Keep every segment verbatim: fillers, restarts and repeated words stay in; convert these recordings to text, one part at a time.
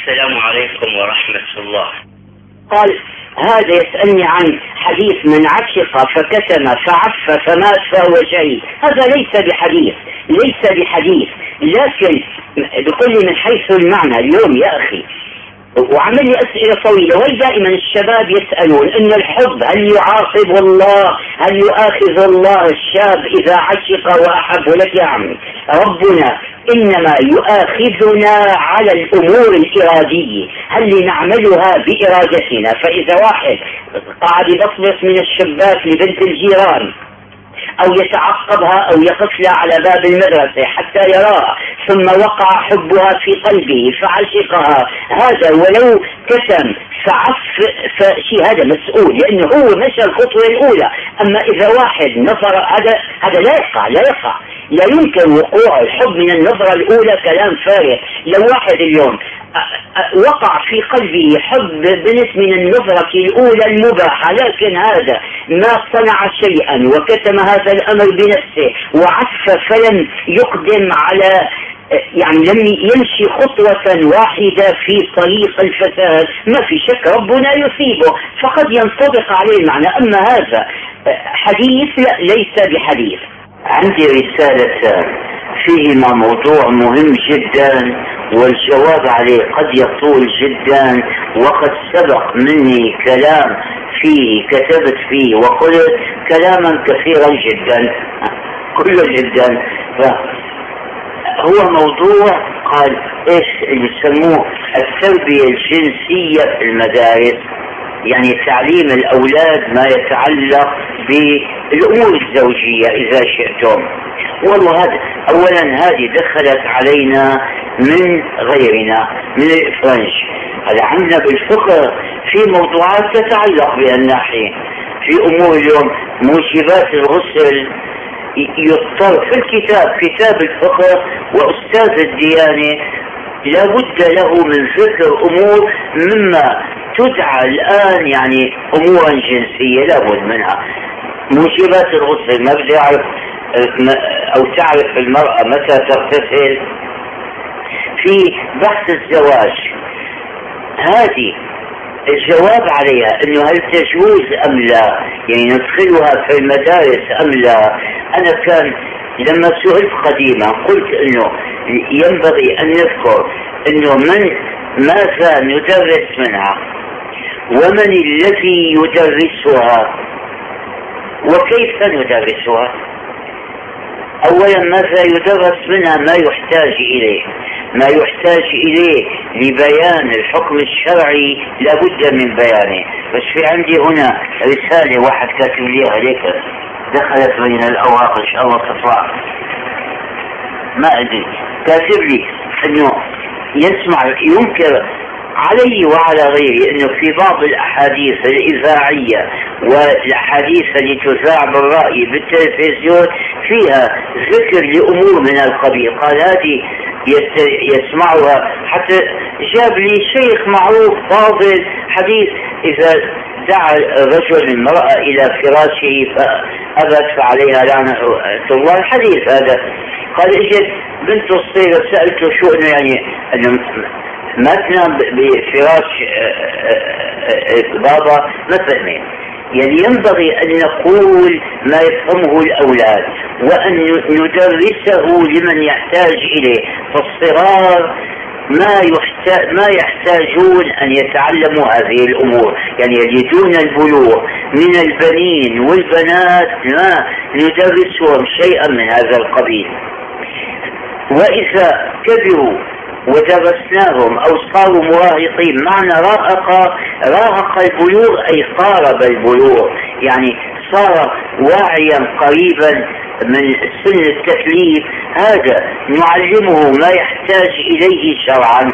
السلام عليكم ورحمة الله. قال هذا يسألني عن حديث من عشق فكتم فعف فمات فهو شهيد. هذا ليس بحديث، ليس بحديث، لكن بكل من حيث المعنى. اليوم يا أخي وعمل لي أسئلة طويلة، وهي دائما الشباب يسألون إن الحب هل يعاقب الله، هل يؤاخذ الله الشاب إذا عشق وأحب؟ لك يا عمي ربنا إنما يؤاخذنا على الأمور الإرادية هل نعملها بإرادتنا. فإذا واحد قاعد يبصبص من الشباك لبنت الجيران أو يتعقبها أو يقف لها على باب المدرسة حتى يراها ثم وقع حبها في قلبه فعشقها، هذا ولو كتم فعف فشيء هذا مسؤول لأنه هو مشى الخطوة الأولى. أما إذا واحد نظر هذا هذا لا يقع لا يقع لا يمكن وقوع الحب من النظرة الأولى، كلام فارغ. لو واحد اليوم وقع في قلبه حب بنت من النظرة الأولى المباحة، لكن هذا ما صنع شيئا وكتم هذا الأمر بنفسه وعف فلم يقدم على يعني لم يمشي خطوة واحدة في طريق الفساد، ما في شك ربنا يثيبه، فقد ينطبق عليه المعنى. أما هذا حديث لا ليس بحديث. عندي رسالة فيهما موضوع مهم جدا والجواب عليه قد يطول جدا، وقد سبق مني كلام فيه كتبت فيه وقلت كلاما كثيرا جدا كله جدا. هو موضوع قال ايش اللي يسموه التربية الجنسية في المدارس، يعني تعليم الأولاد ما يتعلق بالأمور الزوجية إذا شئتم. والله هذا أولا هذه دخلت علينا من غيرنا من الفرنش. هذا عندنا بالفقه في موضوعات تتعلق بهالناحية، في أمور اليوم موجبات الغسل يضطر في الكتاب كتاب الفقه وأستاذ الديانة لا بد له من ذكر أمور مما تدعى الآن يعني أمورا جنسية لا بد منها. موجبات الغسل ما بدي أعرف أو تعرف المرأة متى تغتسل. في بحث الزواج هذه الجواب عليها انه هل تجوز ام لا، يعني ندخلها في المدارس ام لا. انا كان لما سئلت قديما قلت انه ينبغي ان نذكر انه من ماذا ندرس منها ومن الذي يدرسها وكيف ندرسها. اولا ماذا يدرس منها ما يحتاج اليه ما يحتاج اليه لبيان الحكم الشرعي لابد من بيانه. بس في عندي هنا رسالة واحد كاتب لي عليك دخلت بين الاوراق ان شاء الله تطلع ما ادري، كاتب لي انه يسمع ينكر علي وعلى غيري انه في بعض الاحاديث الاذاعيه والاحاديث اللي تذاع بالراي بالتلفزيون فيها ذكر لامور من القبيل. قال هذه يسمعها حتى جاب لي شيخ معروف فاضل حديث اذا دعا رجل المرأة الى فراشه فابت فعليها لعنة الله. الحديث هذا قال اجت بنت الصغيرة سألته شو انه يعني انه ما تنام بفراش بابا ما فهمين. يعني ينبغي أن نقول ما يفهمه الأولاد وأن ندرسه لمن يحتاج إليه. فالصغار ما يحتاج ما يحتاجون أن يتعلموا هذه الأمور، يعني اللي دون البلوغ من البنين والبنات ما ندرسهم شيئا من هذا القبيل. وإذا كبروا ودرسناهم أو صاروا مراهقين، معنى راهق راهق البلوغ أي قارب البلوغ، يعني صار واعيا قريبا من سن التكليف، هذا نعلمه ما يحتاج إليه شرعا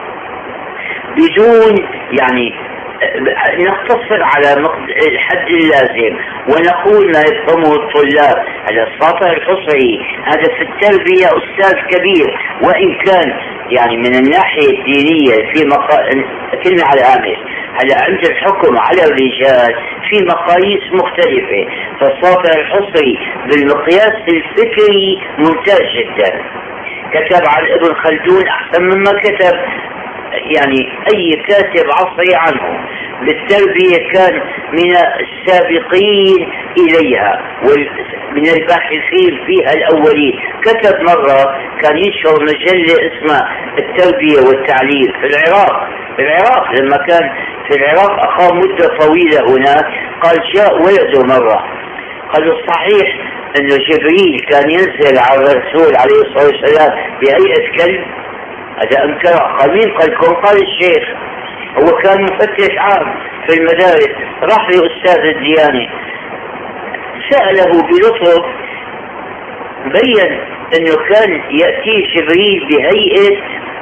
بدون يعني نقتصر على الحد اللازم ونقول ما يفهمه الطلاب. هذا الساطع الحصري هذا في التربية أستاذ كبير، وإن كان يعني من الناحية الدينية في مقا... كلمة على هامش هلا عند الحكم على الرجال في مقاييس مختلفة. فالساطع الحصري بالمقياس الفكري ممتاز جدا، كتب عن ابن خلدون أحسن مما كتب يعني أي كاتب عصري عنه بالتربية كان من السابقين إليها ومن الباحثين فيها الأولين. كتب مرة كان ينشر مجلة اسمها التربية والتعليم في العراق في العراق لما كان في العراق أقام مدة طويلة هناك. قال جاء ولده مرة قال صحيح أنه جبريل كان ينزل على الرسول عليه الصلاة والسلام بهيئة كلب؟ هذا أنكر. قال مين قال لكم؟ قال الشيخ، هو كان مفتش عام في المدارس. راح لأستاذ الديانة سأله بلطف، بين أنه كان يأتي جبريل بهيئة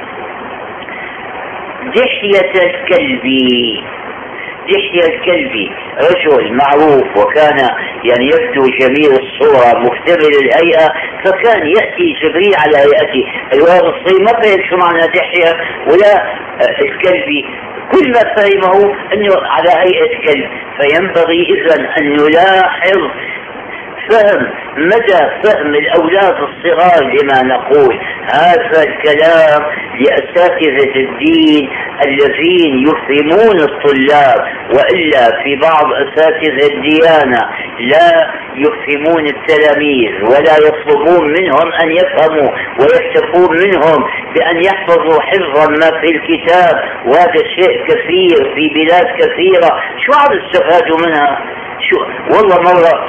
دحية الكلبي. دحية الكلبي رجل معروف وكان يعني يبدو جميل الصورة مكتمل الهيئة، فكان يأتي جبريل على هيئته. الولد الصغير ما فهم شو معنى دحية ولا الكلبي، كل ما فهمه أنه على هيئة كلب. فينبغي إذن أن نلاحظ فهم مدى فهم الأولاد الصغار لما نقول. هذا الكلام لأساتذة الدين الذين يفهمون الطلاب، وإلا في بعض أساتذة الديانة لا يفهمون التلاميذ ولا يطلبون منهم أن يفهموا ويكتفون منهم بأن يحفظوا حفظا ما في الكتاب، وهذا شيء كثير في بلاد كثيرة. شو عم يستفادوا منها؟ شو والله مرة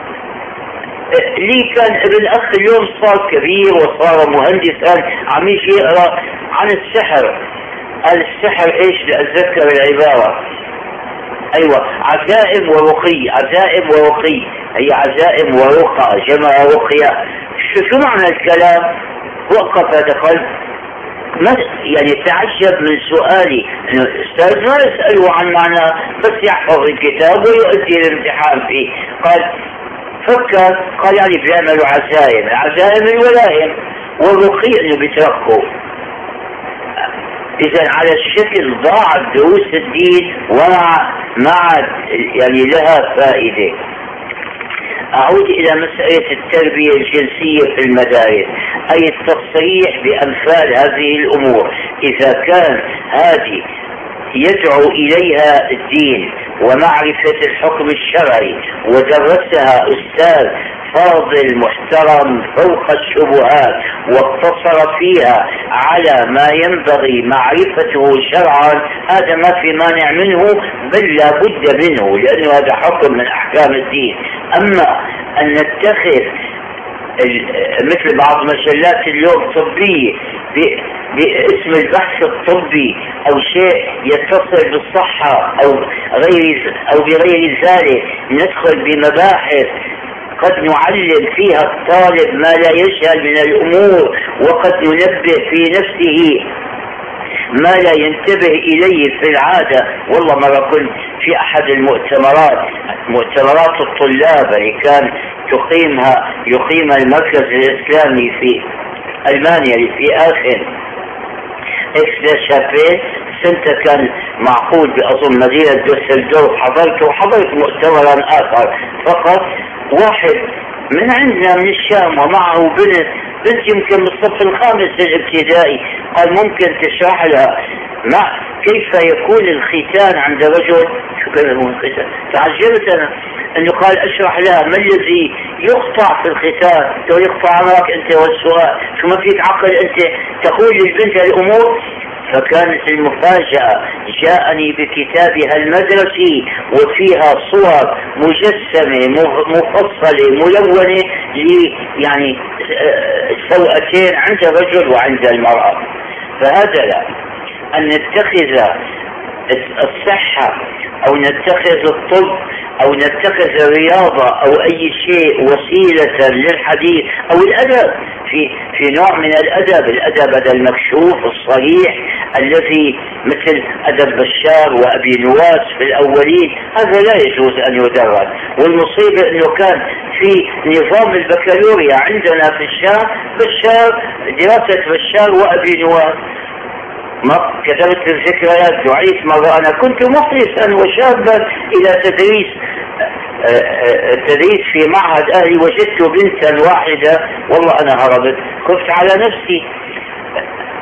لي كان ابن أخ اليوم صار كبير وصار مهندسا عم يجي يقرأ عن السحر. قال السحر ايش؟ لأتذكر العبارة، ايوه عزائم ورقي. عزائم ورقي هي عزائم ورقى جمع رقية. شو شو معنى الكلام؟ وقف هذا قال ما يعني تعجب من سؤالي انه الاستاذ ما يسأله عن معنى بس يحفظ الكتاب ويؤدي الامتحان فيه. قال فكر، قال يعني بيعملوا عزائم، عزائم الولائم، والرقي انه بيتركوا. اذا على الشكل ضاعت دروس الدين ومع مع يعني لها فائدة. اعود الى مسألة التربية الجنسية في المدارس، اي التصريح بامثال هذه الامور اذا كان هذه يدعو إليها الدين ومعرفة الحكم الشرعي ودرسها أستاذ فاضل محترم فوق الشبهات واقتصر فيها على ما ينبغي معرفته شرعا، هذا ما في مانع منه بل لا بد منه، لأنه هذا حكم من أحكام الدين. أما أن نتخذ مثل بعض مجلات اليوم طبية باسم البحث الطبي أو شيء يتصل بالصحة أو غير أو بغير ذلك، ندخل بمباحث قد نعلم فيها الطالب ما لا يجهل من الأمور، وقد ننبه في نفسه ما لا ينتبه إليه في العادة. والله مرة كنت في أحد المؤتمرات، مؤتمرات الطلاب اللي كان تقيمها يقيم المركز الإسلامي في ألمانيا اللي في آخر إكس سنة كان معقود بأظن مدينة دوسلدورف، حضرت وحضرت مؤتمرا آخر فقط. واحد من عندنا من الشام ومعه بنت بنت يمكن بالصف الخامس الابتدائي، قال ممكن تشرح لها ما كيف يكون الختان عند رجل؟ شو كان هو الختان؟ تعجبت أنا أنه قال أشرح لها ما الذي يقطع في الختان. تقول يقطع عمرك أنت والسؤال، شو ما فيك عقل أنت تقول للبنت الأمور؟ فكانت المفاجأة جاءني بكتابها المدرسي وفيها صور مجسمة مفصلة ملونة ل يعني سوءتين عند الرجل وعند المرأة. فهذا لا، أن نتخذ الصحة أو نتخذ الطب أو نتخذ الرياضة أو أي شيء وسيلة للحديث أو الأدب في في نوع من الأدب، الأدب هذا المكشوف الصريح الذي مثل أدب بشار وأبي نواس في الأولين، هذا لا يجوز أن يدرس. والمصيبة أنه كان في نظام البكالوريا عندنا في الشام بشار، دراسة بشار وأبي نواس. ما كتبت الذكريات، دعيت مرة أنا كنت مخلصا وشابا إلى تدريس التدريس في معهد أهلي، وجدت بنتا واحدة والله أنا هربت، خفت على نفسي.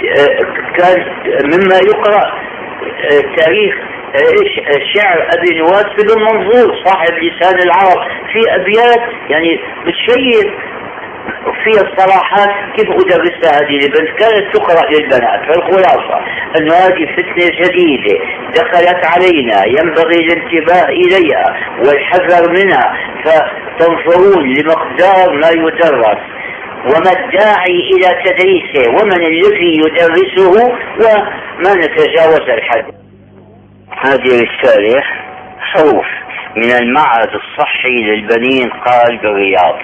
كان مما يقرأ تاريخ شعر أبي نواس بن منظور صاحب لسان العرب في أبيات يعني بتشير فيها الصراحات كيف أدرسها هذه البنت. كانت تقرأ للبنات. فالخلاصة أن هذه فتنة جديدة دخلت علينا ينبغي الانتباه إليها والحذر منها، فتنظرون لمقدار ما يدرس وما الداعي إلى تدريسه ومن الذي يدرسه وما نتجاوز الحد. هذه رسالة حروف من المعهد الصحي للبنين قال بالرياض.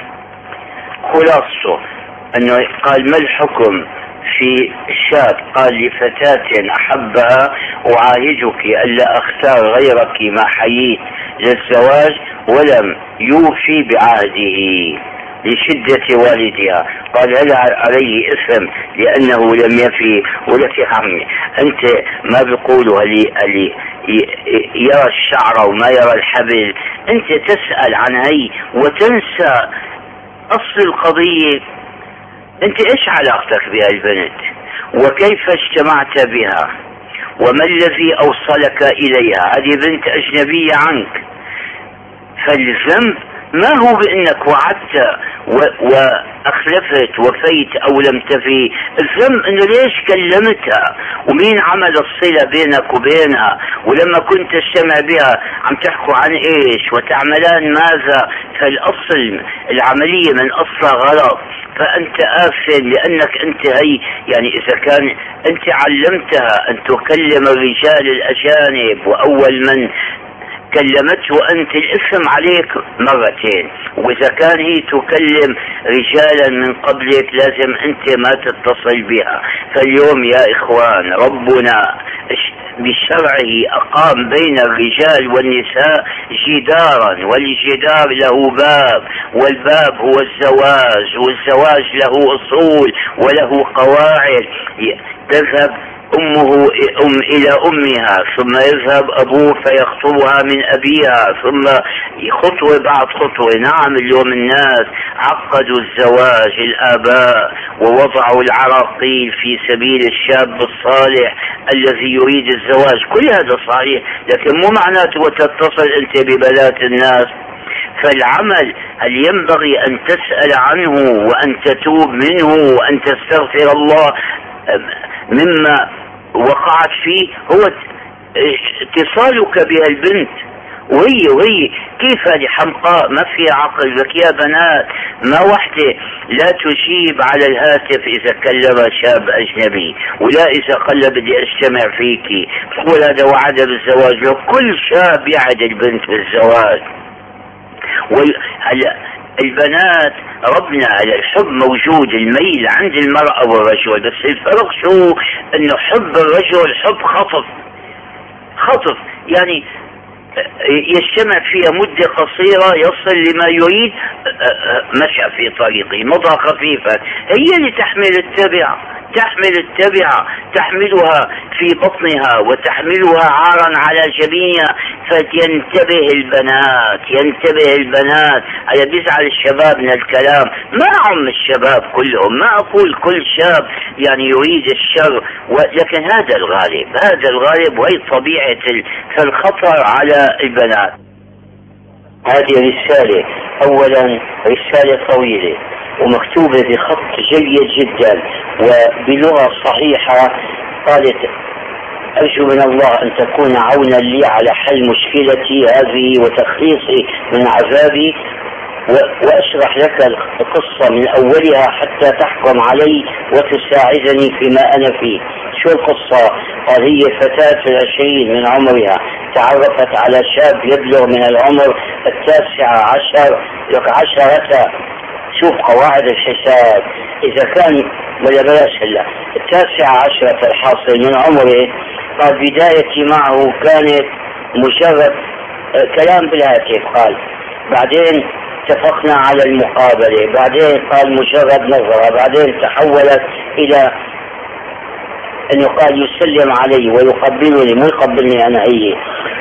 خلاصته أنه قال: ما الحكم في شاب قال لفتاة أحبها: أعاهدك ألا أختار غيرك ما حييت للزواج، ولم يوفي بعهده لشدة والدها. قال: هل عليه إثم لأنه لم يفي؟ ولك يا عمي أنت ما بيقولوا اللي اللي يرى الشعر وما يرى الحبل، أنت تسأل عن هي وتنسى أصل القضية. أنت إيش علاقتك بها البنت؟ وكيف اجتمعت بها؟ وما الذي أوصلك إليها؟ هذه بنت أجنبية عنك. فالذنب ما هو بأنك وعدت وأخلفت وفيت أو لم تفي. الذنب أنه ليش كلمتها ومين عمل الصلة بينك وبينها، ولما كنت تجتمع بها عم تحكوا عن إيش وتعملان ماذا. فالأصل العملية من أصلها غلط، فأنت آثم لأنك أنت هي يعني إذا كان أنت علمتها أن تكلم الرجال الأجانب وأول من كلمته أنت الإثم عليك مرتين، وإذا كان هي تكلم رجالا من قبلك لازم أنت ما تتصل بها. فاليوم يا إخوان ربنا بشرعه أقام بين الرجال والنساء جدارا، والجدار له باب، والباب هو الزواج، والزواج له أصول وله قواعد. تذهب أمه أم إلى أمها، ثم يذهب أبوه فيخطبها من أبيها، ثم خطوة بعد خطوة. نعم اليوم الناس عقدوا الزواج الآباء ووضعوا العراقيل في سبيل الشاب الصالح الذي يريد الزواج. كل هذا صحيح، لكن مو معناته تتصل أنت ببنات الناس. فالعمل هل ينبغي أن تسأل عنه وأن تتوب منه وأن تستغفر الله مما وقعت فيه، هو اتصالك بها البنت. وهي وهي كيف هذه حمقاء ما فيها عقل. لك يا بنات ما وحدة لا تجيب على الهاتف إذا كلم شاب أجنبي، ولا إذا قال بدي أجتمع فيكي تقول هذا وعد بالزواج. لو كل شاب يعد البنت بالزواج. وهلا البنات ربنا على الحب موجود، الميل عند المرأة والرجل، بس الفرق شو؟ انه حب الرجل حب خطف خطف يعني يجتمع فيها مدة قصيرة يصل لما يريد، مشى في طريقه مضى خفيفا. هي اللي تحمل التبع تحمل التبع تحملها في بطنها وتحملها عارا على جبينها. فينتبه البنات ينتبه البنات على بيزعل الشباب من الكلام. ما عم الشباب كلهم، ما أقول كل شاب يعني يريد الشر، لكن هذا الغالب هذا الغالب وهي طبيعة الخطر على البنات. هذه رسالة أولا رسالة طويلة ومكتوبة بخط جيد جدا وبلغة صحيحة. قالت: أرجو من الله أن تكون عونا لي على حل مشكلتي هذه وتخليصي من عذابي، وأشرح لك القصة من أولها حتى تحكم علي وتساعدني فيما أنا فيه. شو القصة؟ قال: هي فتاة العشرين من عمرها تعرفت على شاب يبلغ من العمر التاسعة عشر لك عشرة. شوف قواعد الحساب، إذا كان ولا بلاش هلا التاسعة عشرة الحاصل من عمره. قال: بدايتي معه كانت مجرد كلام بالهاتف. قال بعدين اتفقنا على المقابلة، بعدين قال مجرد نظرة، بعدين تحولت إلى أنه قال يسلم علي ويقبلني، مو يقبلني أنا هي،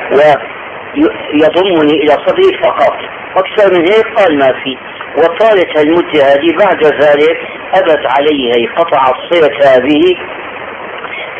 ويضمني إلى صديق فقط. أكثر من هيك قال ما في. وطالت المدة هذه. بعد ذلك أبت عليه، قطع الصلة به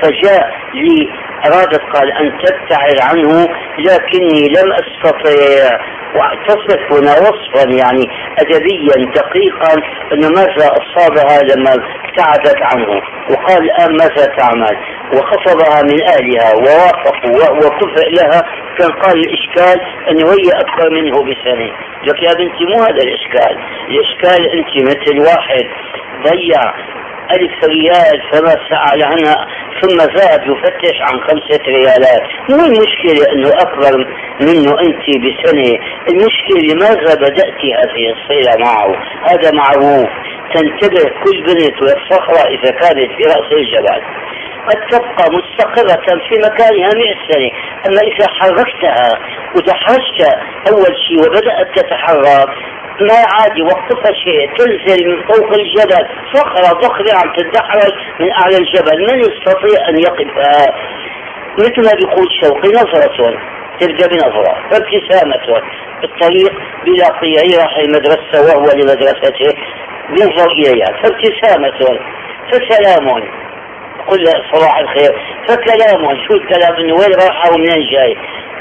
فجاء لي أرادت قال أن تبتعد عنه لكني لم أستطيع، وتصف هنا وصفا يعني أدبيا دقيقا أنه ماذا أصابها لما ابتعدت عنه، وقال الآن ماذا تعمل، وخطبها من أهلها ووافقوا وهو كفء لها. كان قال الإشكال أنه هي أكبر منه بسنة. لك يا بنتي مو هذا الإشكال، الإشكال أنت مثل واحد ضيع ألف ريال فما سأل عنها ثم ذهب يفتش عن خمسة ريالات. مو المشكلة أنه أكبر منه أنت بسنة، المشكلة لماذا بدأت هذه الصلة معه. هذا معروف. تنتبه كل بنت والصخرة إذا كانت في رأس الجبل قد تبقى مستقرة في مكانها مئة سنة، أما إذا حركتها ودحرجت أول شيء وبدأت تتحرك ما عادي وقتها شيء تنزل من فوق الجبل صخرة ضخمة عم تتدحرج من أعلى الجبل، من يستطيع أن يقفها؟ مثل ما بيقول شوقي نظرة تبدأ بنظرة فابتسامة الطريق بلاقيه راح المدرسة وهو لمدرسته ينظر إليها فابتسامة فسلام قل صباح الخير فكلام. شو الكلام؟ انه وين رايحة ومنين جاي؟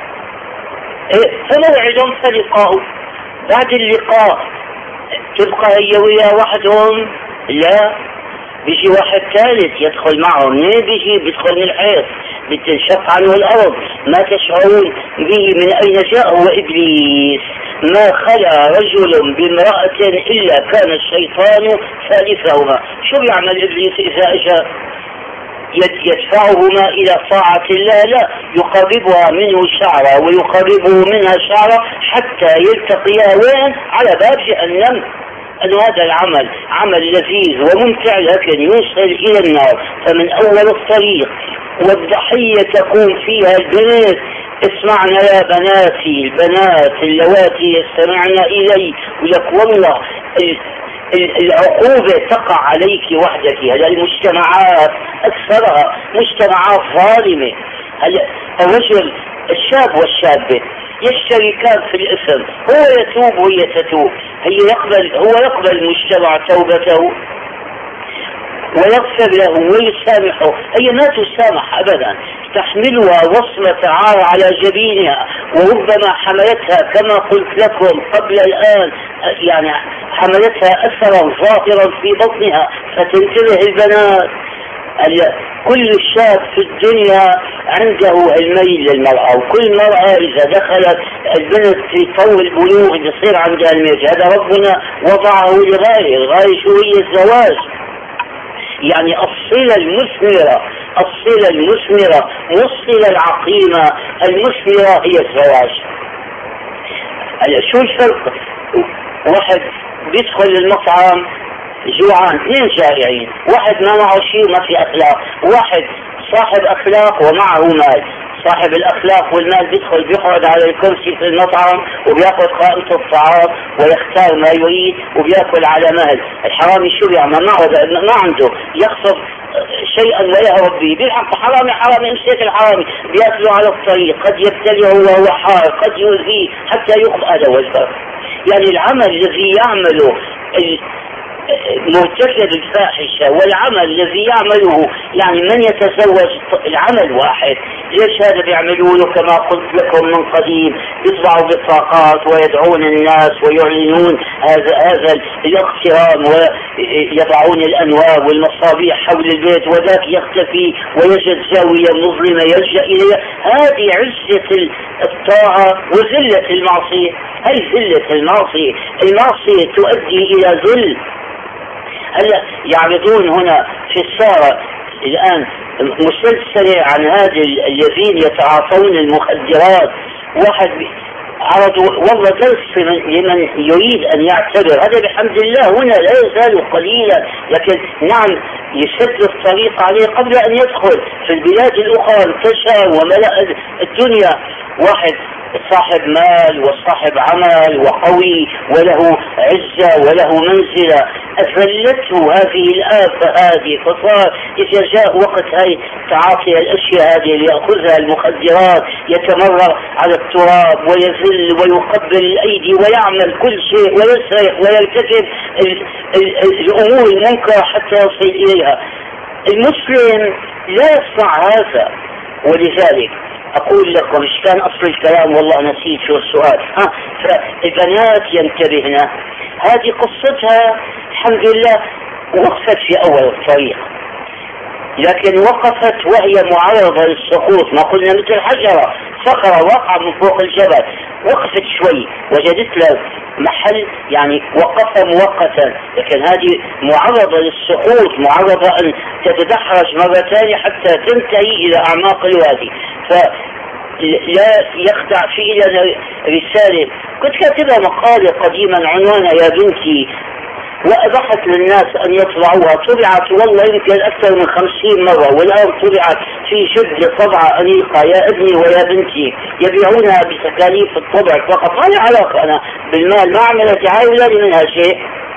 إيه فموعد فلقاء. بعد اللقاء تبقى هي ويا وحدهم؟ لا، بيجي واحد ثالث يدخل معهم. منين بيجي؟ بيدخل من الحيط بتنشق عنه الأرض. ما تشعرون به من أين جاء؟ هو إبليس. ما خلى رجل بامرأة إلا كان الشيطان ثالثهما. شو بيعمل إبليس إذا أجا؟ يدفعهما إلى طاعة الله؟ لا، يقربها منه شعرة ويقربه منها شعرة حتى يلتقيا وين؟ على باب جهنم. أن هذا العمل عمل لذيذ وممتع لكن يوصل إلى النار. فمن أول الطريق والضحية تكون فيها البنات. اسمعنا يا بناتي، البنات اللواتي يستمعن إلي، ولك والله العقوبة تقع عليك وحدك. هلا المجتمعات أكثرها مجتمعات ظالمة. هلا الرجل الشاب والشابة يشتركان في الإثم، هو يتوب وهي تتوب. هي يقبل هو يقبل المجتمع توبته ويغفر له ويسامحه، هي ما تسامح أبدا. تحملها وصمة عار على جبينها، وربما حملتها كما قلت لكم قبل الآن، يعني حملتها أثرا ظاهرا في بطنها. فتنتبه البنات، كل شاب في الدنيا عنده الميل للمرأة، وكل مرأة إذا دخلت البنت في طول البلوغ يصير عندها الميل. هذا ربنا وضعه لغاية. الغاية شو هي؟ الزواج. يعني الصلة المثمرة، الصلة المثمرة والصلة العقيمة المثمرة هي الزواج. شو الفرق؟ واحد بيدخل المطعم جوعان، اثنين جائعين، واحد ما معه شيء وما في أخلاق، واحد صاحب أخلاق ومعه مال. صاحب الأخلاق والمال بيدخل بيقعد على الكرسي في المطعم وبيأخذ قائمة الطعام ويختار ما يريد وبيأكل على مهل. الحرامي شو بيعمل؟ ما ما عنده يخطف شيئا ويهرب به، بيلحق حرامي حرامي امسك الحرامي بيأكله على الطريق، قد يبتلعه وهو حار، قد يؤذيه حتى يقبل. هذا هو الفرق. يعني العمل الذي يعمله مرتكب الفاحشة والعمل الذي يعمله يعني من يتزوج العمل واحد. ليش هذا بيعملونه؟ كما قلت لكم من قديم، يطبعوا بطاقات ويدعون الناس ويعلنون هذا هذا الاقترام ويضعون الأنوار والمصابيح حول البيت، وذاك يختفي ويجد زاوية مظلمة يلجأ إليها. هذه عزة الطاعة وذلة المعصية. هي ذلة المعصية. المعصية تؤدي إلى ذل. هلا يعرضون هنا في السارة الآن مسلسلة عن هذه الذين يتعاطون المخدرات. واحد عرضوا والله درس لمن يريد أن يعتبر. هذا بحمد الله هنا لا يزال قليلا، لكن نعم يسد الطريق عليه قبل أن يدخل. في البلاد الأخرى انتشر وملأ الدنيا. واحد صاحب مال وصاحب عمل وقوي وله عزة وله منزلة، أذلته هذه الآفة هذه، فصار إذا جاء وقت هاي تعاطي الأشياء هذه اللي يأخذها المخدرات يتمرر على التراب ويذل ويقبل الأيدي ويعمل كل شيء ويسرق ويرتكب الأمور المنكرة حتى يصل إليها. المسلم لا يصنع هذا. ولذلك أقول لكم إيش كان أصل الكلام، والله نسيت شو السؤال. ها فالبنات ينتبهن، هذه قصتها الحمد لله وقفت في أول الطريق، لكن وقفت وهي معرضة للسقوط، ما قلنا مثل حجرة صخرة واقعة من فوق الجبل، وقفت شوي وجدت له محل يعني وقف مؤقتا، لكن هذه معرضة للسقوط، معرضة أن تتدحرج مرة ثانية حتى تنتهي إلى أعماق الوادي. فلا يخدع في لنا رسالة كنت كاتبها مقالة قديما عنوانها يا بنتي، وأبحث للناس أن يطبعوها، طبعت والله يمكن أكثر من خمسين مرة، والآن طبعت في جدة طبعة أنيقة يا ابني ويا بنتي، يبيعونها بتكاليف الطبع فقط، ما لي علاقة أنا بالمال، ما عملت دعاية ولا لي منها شيء.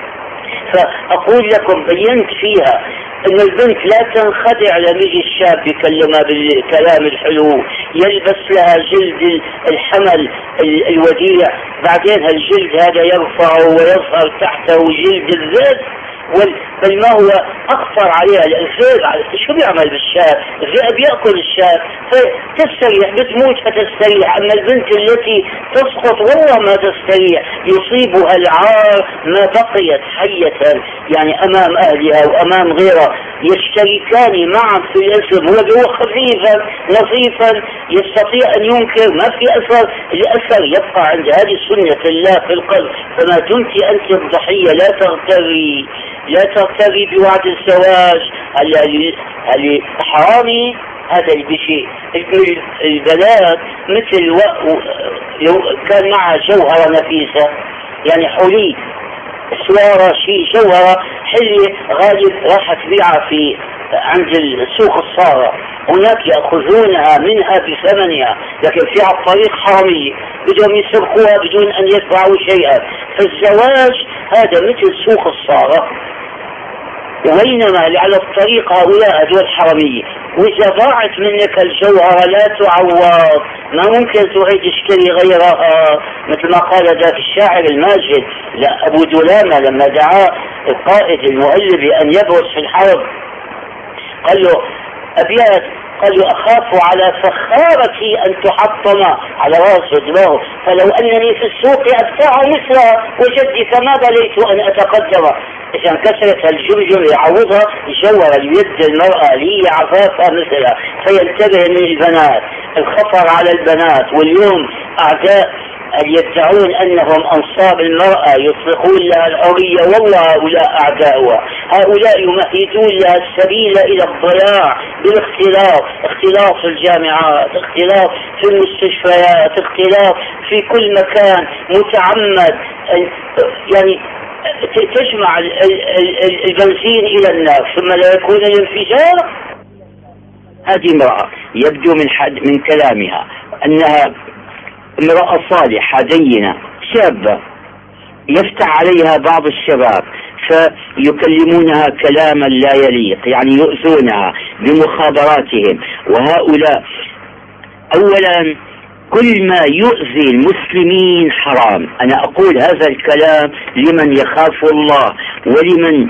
فأقول لكم بينت فيها أن البنت لا تنخدع لما يجي الشاب يكلمها بالكلام الحلو، يلبس لها جلد الحمل الوديع، بعدين هالجلد هذا يرفع ويظهر تحته جلد الذئب، بل ما هو أخطر عليها الذئب. شو بيعمل بالشاب؟ الذئب يأكل الشاب فتستريح، بتموت فتستريح. أما البنت التي تسقط والله ما تستريح، يصيبها العار ما بقيت حية يعني أمام أهلها وأمام غيرها، يشتركان معا في الاسم، هو خفيفا نظيفا يستطيع أن ينكر، ما في أثر، الأثر يبقى عند هذه سنة الله في القلب. فما دمت أنت الضحية لا تغتري، لا تغتري بوعد الزواج. اللي حرامي هذا الشيء. البنات مثل و... لو كان معها جوهرة نفيسة يعني حلي سوارة شيء جوهرة حلية غالب راح تبيعها في عند السوق الصارة، هناك يأخذونها منها بثمنها، لكن في على الطريق حرامية بدهم يسرقوها بدون أن يدفعوا شيئا. فالزواج هذا مثل سوق الصارة، وبينما اللي على الطريق هؤلاء هذول حرامية. وإذا ضاعت منك الجوهرة لا تعوض، ما ممكن تريد تشتري غيرها، مثل ما قال ذاك الشاعر الماجد لا أبو دلامة لما دعا القائد المؤلف أن يبرز في الحرب، قال له أبيات، قال له أخاف على فخارتي أن تحطم على رأس دماغه، فلو أنني في السوق أبتاع مثلها وجدي فما بليت أن أتقدم. إذا انكسرت الجمجم يعوضها جوهر اليد المرأة لي عفافها مثلها. فينتبه من البنات، الخطر على البنات. واليوم أعداء يدعون أنهم أنصاب المرأة يطلقون لها الحرية، والله هؤلاء أعداؤها، هؤلاء يمهدون لها السبيل إلى الضياع بالاختلاط، اختلاط في الجامعات، اختلاط في المستشفيات، اختلاط في كل مكان متعمد، يعني تجمع البنزين إلى النار ثم لا يكون الانفجار. هذه امرأة يبدو من حد من كلامها أنها امرأة صالحة دينة شابة، يفتح عليها بعض الشباب فيكلمونها كلاما لا يليق، يعني يؤذونها بمخابراتهم. وهؤلاء أولا كل ما يؤذي المسلمين حرام. أنا أقول هذا الكلام لمن يخاف الله ولمن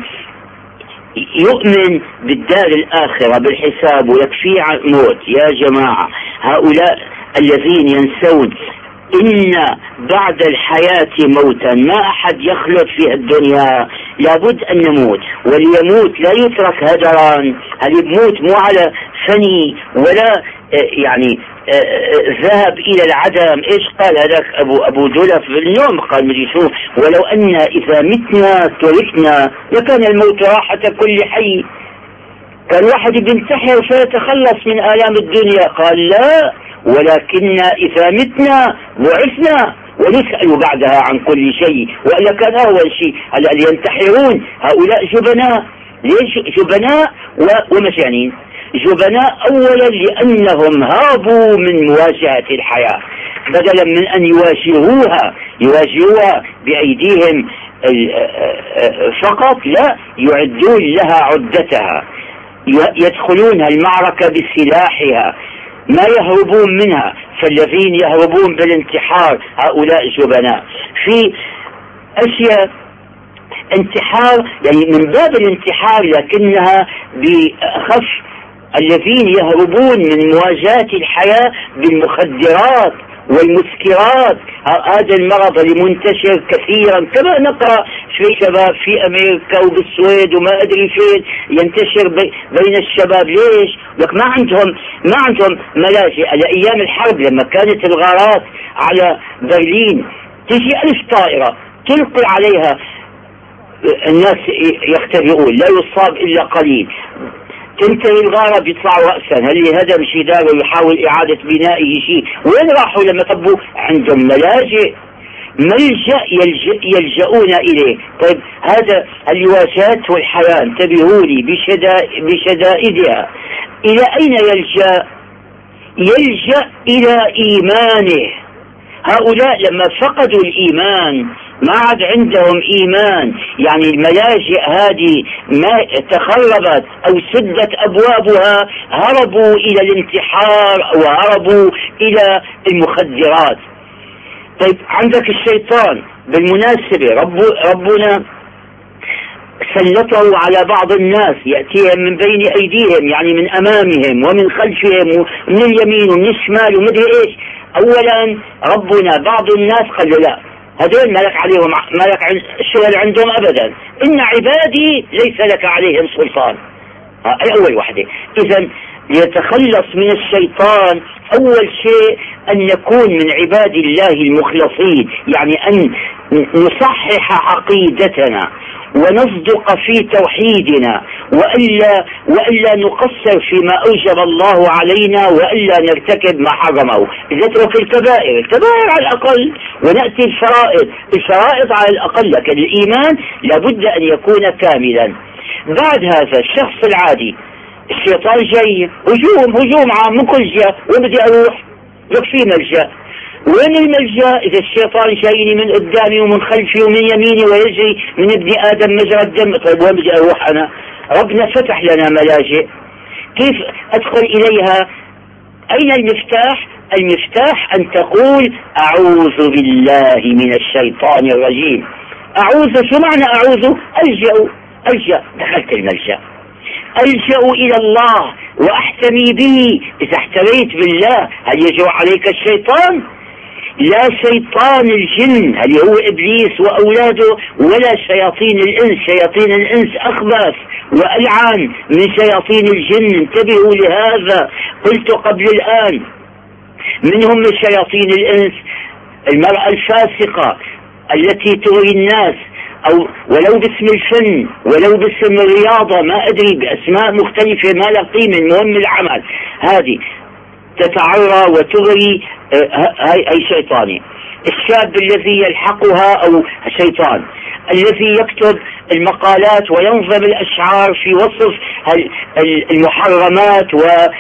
يؤمن بالدار الآخرة بالحساب ويكفي عن موت. يا جماعة هؤلاء الذين ينسون إن بعد الحياة موتا، ما أحد يخلد في الدنيا، لابد أن نموت، وليموت لا يترك هدرا. هل يموت مو على فني ولا يعني ذهب إلى العدم. إيش قال هذاك أبو أبو دولف اليوم؟ قال مدري شو، ولو أن إذا متنا تركنا لكان الموت راحة كل حي. كان واحد بينتحر فيتخلص من آلام الدنيا، قال لا، ولكن إذا متنا بعثنا ونسأل بعدها عن كل شيء. وإلا كان أول شيء هلا اللي ينتحرون هؤلاء جبناء. ليش جبناء ومجانين؟ جبناء أولا لأنهم هابوا من مواجهة الحياة، بدلا من أن يواجهوها يواجهوها بأيديهم فقط، لا، يعدون لها عدتها، يدخلون المعركة بسلاحها، ما يهربون منها. فالذين يهربون بالانتحار هؤلاء جبناء. في أشياء انتحار يعني من باب الانتحار، لكنها بأخف الذين يهربون من مواجهة الحياة بالمخدرات والمسكرات. هذا المرض المنتشر كثيرا كما نقرأ في شباب في أمريكا وبالسويد وما أدري فين ينتشر بين الشباب. ليش؟ لك ما عندهم ما عندهم ملاجئ. على أيام الحرب لما كانت الغارات على برلين تجي ألف طائرة تلقي عليها، الناس يختبئون لا يصاب إلا قليل، تنتهي الغارة بيطلعوا رأسا اللي هدم جدار ويحاول إعادة بنائه شيء. وين راحوا لما طبوا؟ عندهم ملاجئ ملجأ يلجأ يلجؤون إليه. طيب هذا الواجهات والحياة انتبهوا لي بشدائدها. إلى أين يلجأ؟ يلجأ إلى إيمانه. هؤلاء لما فقدوا الإيمان ما عاد عندهم إيمان، يعني الملاجئ هذه ما تخربت أو سدت أبوابها، هربوا إلى الانتحار أو هربوا إلى المخدرات. طيب عندك الشيطان بالمناسبة رب ربنا سلطه على بعض الناس، يأتيهم من بين أيديهم يعني من أمامهم ومن خلفهم ومن اليمين ومن الشمال ومدري إيش. أولا ربنا بعض الناس قال له لا، هذول ما لك عليهم ما لك شغل عندهم أبدا، إن عبادي ليس لك عليهم سلطان. هاي أول وحدة. إذن ليتخلص من الشيطان أول شيء أن يكون من عباد الله المخلصين، يعني أن نصحح عقيدتنا ونصدق في توحيدنا، وإلا, وإلا نقصر فيما أوجب الله علينا، وإلا نرتكب ما حرمه. نترك الكبائر الكبائر على الأقل ونأتي الفرائض الفرائض على الأقل، لكن الإيمان لابد أن يكون كاملا. بعد هذا الشخص العادي الشيطان جاي هجوم هجوم عام من كل جهة، وبدي أروح لك في ملجأ. وين الملجأ؟ إذا الشيطان جايني من قدامي ومن خلفي ومن يميني ويجري من ابن آدم مجرى الدم، طيب وين بدي أروح أنا؟ ربنا فتح لنا ملاجئ، كيف أدخل إليها؟ أين المفتاح؟ المفتاح أن تقول أعوذ بالله من الشيطان الرجيم. أعوذ، شو معنى أعوذ؟ ألجأ ألجأ دخلت الملجأ، ألجأ إلى الله وأحتمي به. إذا احتميت بالله هل يجرؤ عليك الشيطان؟ لا شيطان الجن اللي هو إبليس وأولاده، ولا شياطين الإنس. شياطين الإنس أخبث وألعن من شياطين الجن، انتبهوا لهذا. قلت قبل الآن منهم من شياطين الإنس المرأة الفاسقة التي تغري الناس، أو ولو باسم الفن ولو باسم الرياضة، ما أدري بأسماء مختلفة ما لها قيمة، المهم العمل. هذه تتعرى وتغري، هاي أي شيطاني. الشاب الذي يلحقها أو شيطان، الذي يكتب المقالات وينظم الأشعار في وصف المحرمات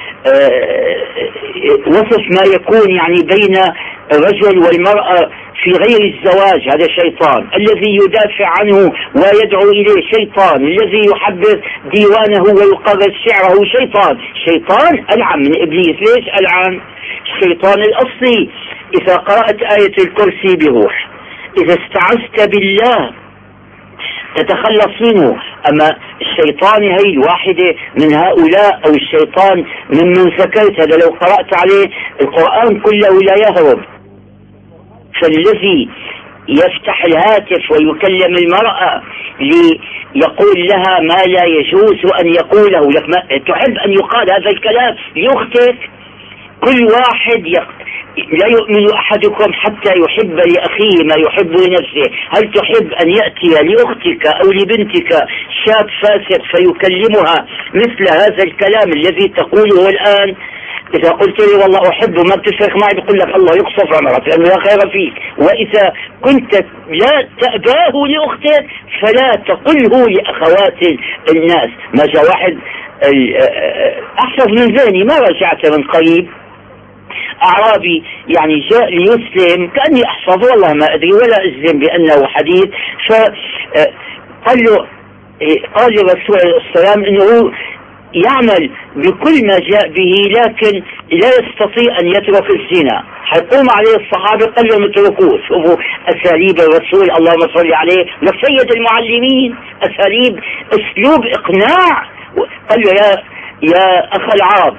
ووصف ما يكون يعني بين الرجل والمرأة في غير الزواج، هذا شيطان. الذي يدافع عنه ويدعو إليه شيطان. الذي يحبذ ديوانه ويقرر شعره شيطان. شيطان ألعن من إبليس. ليش ألعن؟ الشيطان الأصلي إذا قرأت آية الكرسي بروح، إذا استعذت بالله تتخلص منه. أما الشيطان هي الواحدة من هؤلاء أو الشيطان ممن ذكرت، هذا لو قرأت عليه القرآن كله لا يهرب. فالذي يفتح الهاتف ويكلم المرأة ليقول لها ما لا يجوز أن يقوله لك، ما تحب أن يقال هذا الكلام لأختك؟ كل واحد يق... لا يؤمن أحدكم حتى يحب لأخيه ما يحب لنفسه. هل تحب أن يأتي لأختك أو لبنتك شاب فاسق فيكلمها مثل هذا الكلام الذي تقوله الآن؟ إذا قلت لي والله أحبه ما بتفرق معي، بقول لك الله يقصف عمرك لأنه لا خير فيك. وإذا كنت لا تأباه لأختك فلا تقله لأخوات الناس. ما جاء واحد أحسف من ذاني، ما رجعت من قريب، أعرابي يعني جاء ليسلم، كأني أحفظ والله ما أدري ولا أجزم بأنه حديث. فقال له قال الرسول عليه السلام إنه يعمل بكل ما جاء به، لكن لا يستطيع أن يترك الزنا. حيقوم عليه الصحابة قال لهم اتركوه. شوفوا أساليب الرسول اللهم صل عليه وسيد المعلمين، أساليب أسلوب إقناع. قال له يا يا أخ العرب،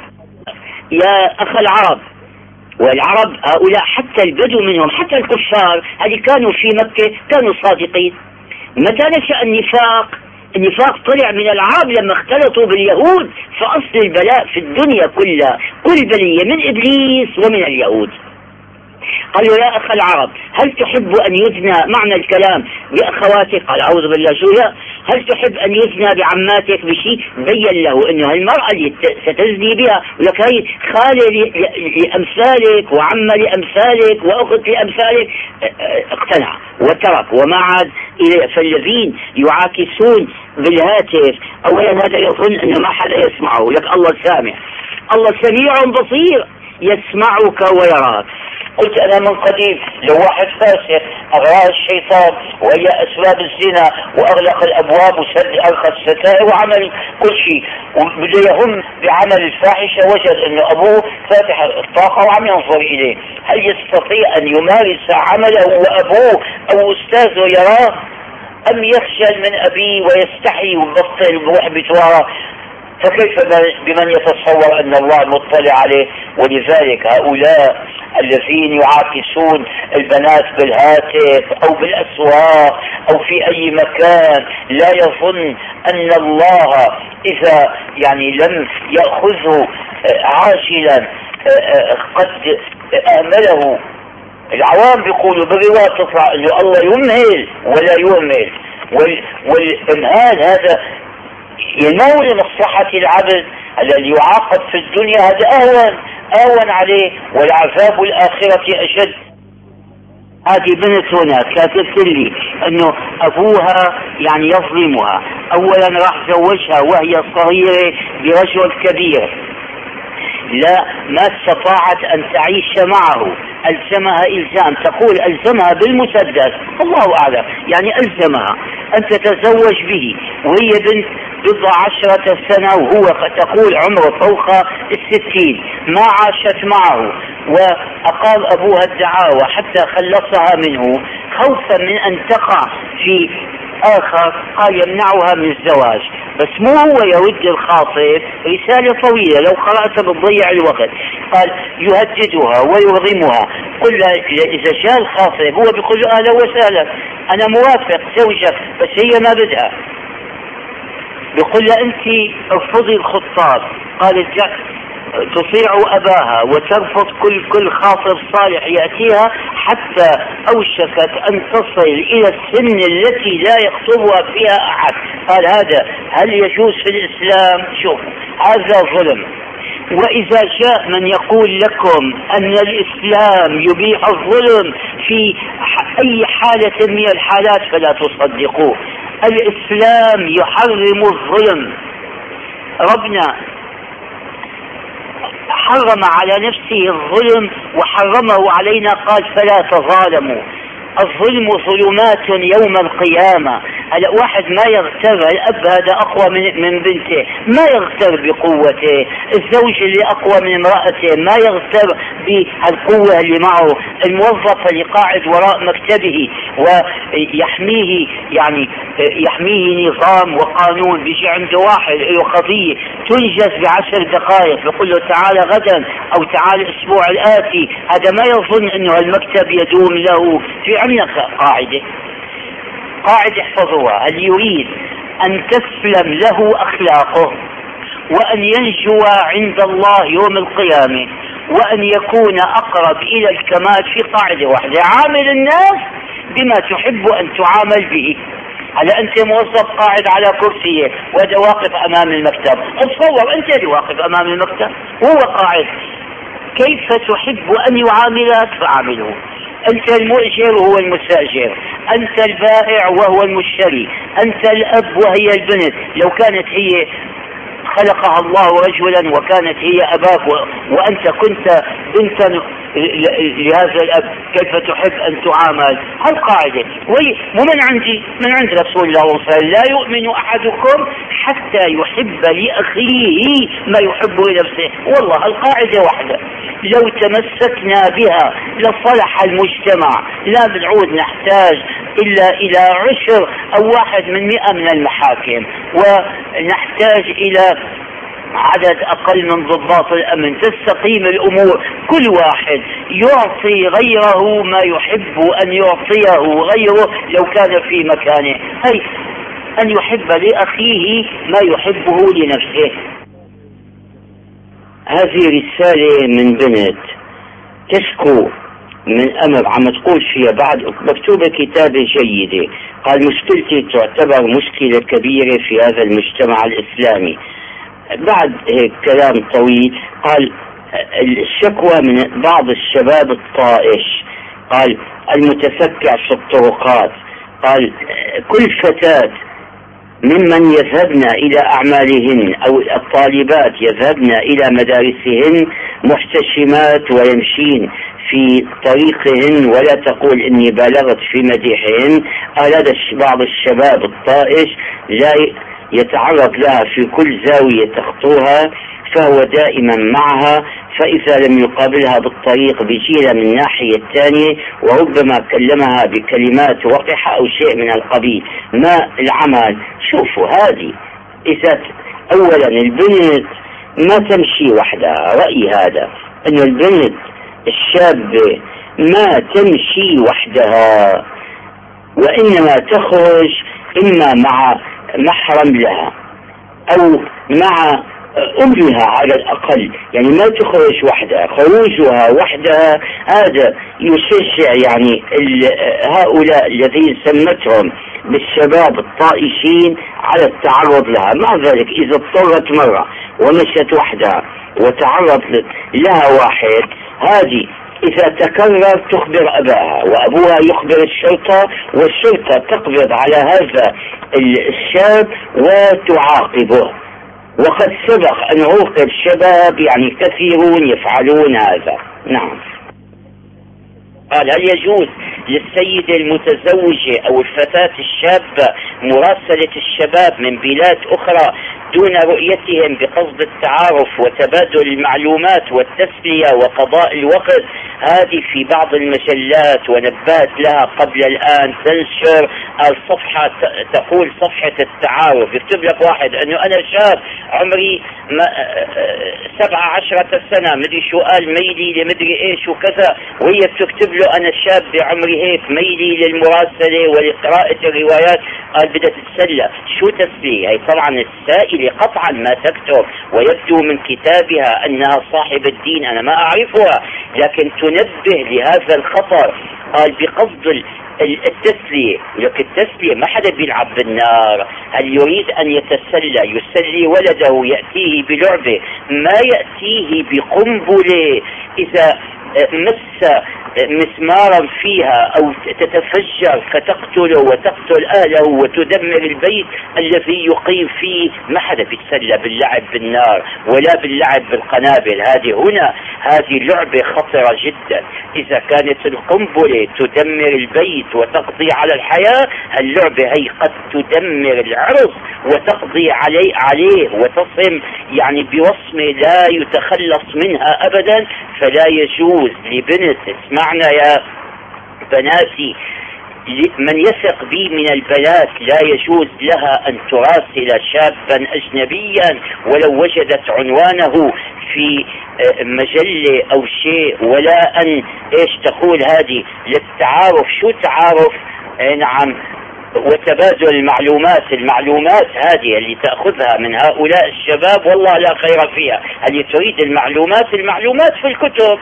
يا أخ العرب. والعرب هؤلاء حتى البدو منهم، حتى الكفار اللي كانوا في مكة كانوا صادقين. متى نشأ النفاق؟ النفاق طلع من العرب لما اختلطوا باليهود، فأصل البلاء في الدنيا كلها كل بلية من إبليس ومن اليهود. قال له يا أخ العرب هل تحب أن يزنى، معنى الكلام، بأخواتك؟ قال أعوذ بالله شو لا. هل تحب أن يزنى بعماتك بشيء؟ بين له أنه المرأة اللي ستزني بها ولك هي خالة لأمثالك وعمة لأمثالك وأخت لأمثالك. اقتنع وترك وما عاد إليه. فالذين يعاكسون بالهاتف أولا هذا يظن أنه ما حدا يسمعه، لك الله سامع، الله سميع بصير يسمعك ويراك. قلت أنا من قديم لو واحد فاسق أغراه الشيطان وهي أسباب الزنا وأغلق الأبواب وسد أرخى الستائر وعمل كل شيء وبده يهم بعمل الفاحشة، وجد أنه أبوه فاتح الطاقة وعم ينظر إليه، هل يستطيع أن يمارس عمله وأبوه أو أستاذه يراه، أم يخجل من أبيه ويستحي ويبطل بروح بتواره؟ فكيف بمن يتصور أن الله مطلع عليه؟ ولذلك هؤلاء الذين يعاكسون البنات بالهاتف أو بالأسواق أو في أي مكان لا يظن أن الله إذا يعني لم يأخذه عاجلا قد أهمله. العوام بيقولوا بالرواية تطلع أنه الله يمهل ولا يهمل، والإمهال هذا ينمو لمصلحة العبد الذي يعاقب في الدنيا، هذا أهون أهون عليه، والعذاب الآخرة أشد. هذه بنت هنا كاتبت لي أنه أبوها يعني يظلمها، أولا راح زوجها وهي صغيرة برجل كبير، لا ما استطاعت أن تعيش معه، ألزمها إلزام، تقول ألزمها بالمسدس، الله أعلم يعني ألزمها أن تتزوج به وهي بنت بضع عشرة سنة وهو تقول عمره فوق الستين، ما عاشت معه، وأقام أبوها الدعاوى حتى خلصها منه خوفا من أن تقع في آخر، قال يمنعها من الزواج. بس مو هو يود الخاطب، رسالة طويلة لو قرأتها بتضيع الوقت، قال يهددها ويرغمها، قل إذا جاء الخاطب هو بيقول له أهلا وسهلا أنا موافق زوجك، بس هي ما بدها، بيقول لها أنت ارفضي الخطاب، قال تطيع أباها وترفض كل كل خاطب صالح يأتيها، حتى أوشكت أن تصل إلى السن التي لا يخطبها فيها أحد. قال هذا هل يجوز في الإسلام؟ شوف هذا ظلم. وإذا جاء من يقول لكم أن الإسلام يبيح الظلم في أي حالة من الحالات فلا تصدقوه، الإسلام يحرم الظلم. ربنا حرم على نفسه الظلم وحرمه علينا، قال فلا تظالموا، الظلم ظلمات يوم القيامة. هلا واحد ما يغتر، الأب هذا أقوى من, من بنته، ما يغتر بقوته، الزوج اللي أقوى من امرأته ما يغتر بالقوة اللي معه، الموظف اللي قاعد وراء مكتبه ويحميه يعني يحميه نظام وقانون، بيجي عنده واحد له قضية تنجز بعشر دقائق يقول له تعال غدا أو تعال الأسبوع الآتي، هذا ما يظن أنه المكتب يدوم له. في عندنا قاعدة قاعدة احفظوها، هل يريد أن تسلم له أخلاقه وأن ينجو عند الله يوم القيامة وأن يكون أقرب إلى الكمال في قاعدة واحدة، عامل الناس بما تحب أن تعامل به. هلا أنت موظف قاعد على كرسيه وهذا واقف أمام المكتب، اتصور أنت اللي واقف أمام المكتب وهو قاعد، كيف تحب أن يعاملك فعامله. أنت المؤجر وهو المستأجر، أنت البائع وهو المشتري، أنت الأب وهي البنت، لو كانت هي خلقها الله رجلا وكانت هي أباك وأنت كنت بنتا لهذا الأب كيف تحب أن تعامل. هالقاعدة وي مو من عندي، من عند رسول الله صلى الله عليه وسلم: لا يؤمن أحدكم حتى يحب لأخيه ما يحب لنفسه. والله القاعدة واحدة، لو تمسكنا بها لصلح المجتمع، لا بنعود نحتاج إلا إلى عشر أو واحد من مئة من المحاكم، ونحتاج إلى عدد أقل من ضباط الأمن، تستقيم الأمور. كل واحد يعطي غيره ما يحب أن يعطيه غيره لو كان في مكانه. هي أن يحب لأخيه ما يحبه لنفسه. هذه رسالة من بنت تشكو من أمر عم تقول فيها، بعد مكتوبة كتابة جيدة. قال: مشكلتي تعتبر مشكلة كبيرة في هذا المجتمع الإسلامي. بعد هيك كلام طويل قال: الشكوى من بعض الشباب الطائش، قال المتفكع في الطرقات، قال كل فتاة ممن يذهبن إلى أعمالهن أو الطالبات يذهبن إلى مدارسهن محتشمات ويمشين في طريقهن ولا تقول إني بالغت في مديحهن. هذا بعض الشباب الطائش لا يتعرض لها في كل زاوية تخطوها، فهو دائما معها، فإذا لم يقابلها بالطريق بيجيها من الناحية الثانية وربما كلمها بكلمات وقحة أو شيء من القبيل. ما العمل؟ شوفوا هذه، إذا أولا البنت ما تمشي وحدها، رأيي هذا أن البنت الشابة ما تمشي وحدها، وإنما تخرج إما مع محرم لها أو مع أمها على الأقل، يعني ما تخرج وحدها. خروجها وحدها هذا يشجع يعني هؤلاء الذين سمتهم بالشباب الطائشين على التعرض لها. مع ذلك إذا اضطرت مرة ومشت وحدها وتعرض لها واحد، هذه إذا تكرر تخبر أباها، وأبوها يخبر الشرطة، والشرطة تقبض على هذا الشاب وتعاقبه. وقد سبق أن عوقب شباب يعني كثيرون يفعلون هذا. نعم. قال: هل يجوز للسيدة المتزوجة أو الفتاة الشابة مراسلة الشباب من بلاد أخرى دون رؤيتهم بقصد التعارف وتبادل المعلومات والتسلية وقضاء الوقت؟ هذه في بعض المجلات ونبات لها قبل الآن تنشر الصفحة تقول صفحة التعارف، يكتب لك واحد أنه أنا شاب عمري سبعة عشرة سنة مدري شو قال ميلي لمدري إيش وكذا، وهي بتكتب له أنا شاب بعمري هيك ميلي للمراسلة ولقراءة الروايات. قال بدها تتسلى. شو تسلية؟ هي طبعا السائلة قطعا ما تكتب، ويبدو من كتابها أنها صاحب الدين، أنا ما أعرفها، لكن تنبه لهذا الخطر. قال بقصد التسلية. لك التسلية ما حدا بيلعب بالنار. هل يريد أن يتسلى يسلي ولده يأتيه بلعبة، ما يأتيه بقنبلة إذا مس مسمارا فيها أو تتفجر فتقتله وتقتل أهله وتدمر البيت الذي يقيم فيه. ما حدا بيتسلى باللعب بالنار ولا باللعب بالقنابل. هذه هنا هذه لعبة خطرة جدا. إذا كانت القنبلة تدمر البيت وتقضي على الحياة، اللعبة هي قد تدمر العرض وتقضي عليه عليه وتصم يعني بوصمة لا يتخلص منها أبدا. فلا يجوز لبنت، اسمعنا يا بناتي، من يثق بي من البنات لا يجوز لها أن تراسل شابا أجنبيا ولو وجدت عنوانه في مجلة أو شيء، ولا أن إيش تقول هذه للتعارف. شو تعارف؟ نعم، وتبادل المعلومات. المعلومات هذه اللي تأخذها من هؤلاء الشباب والله لا خير فيها. اللي تريد المعلومات، المعلومات في الكتب.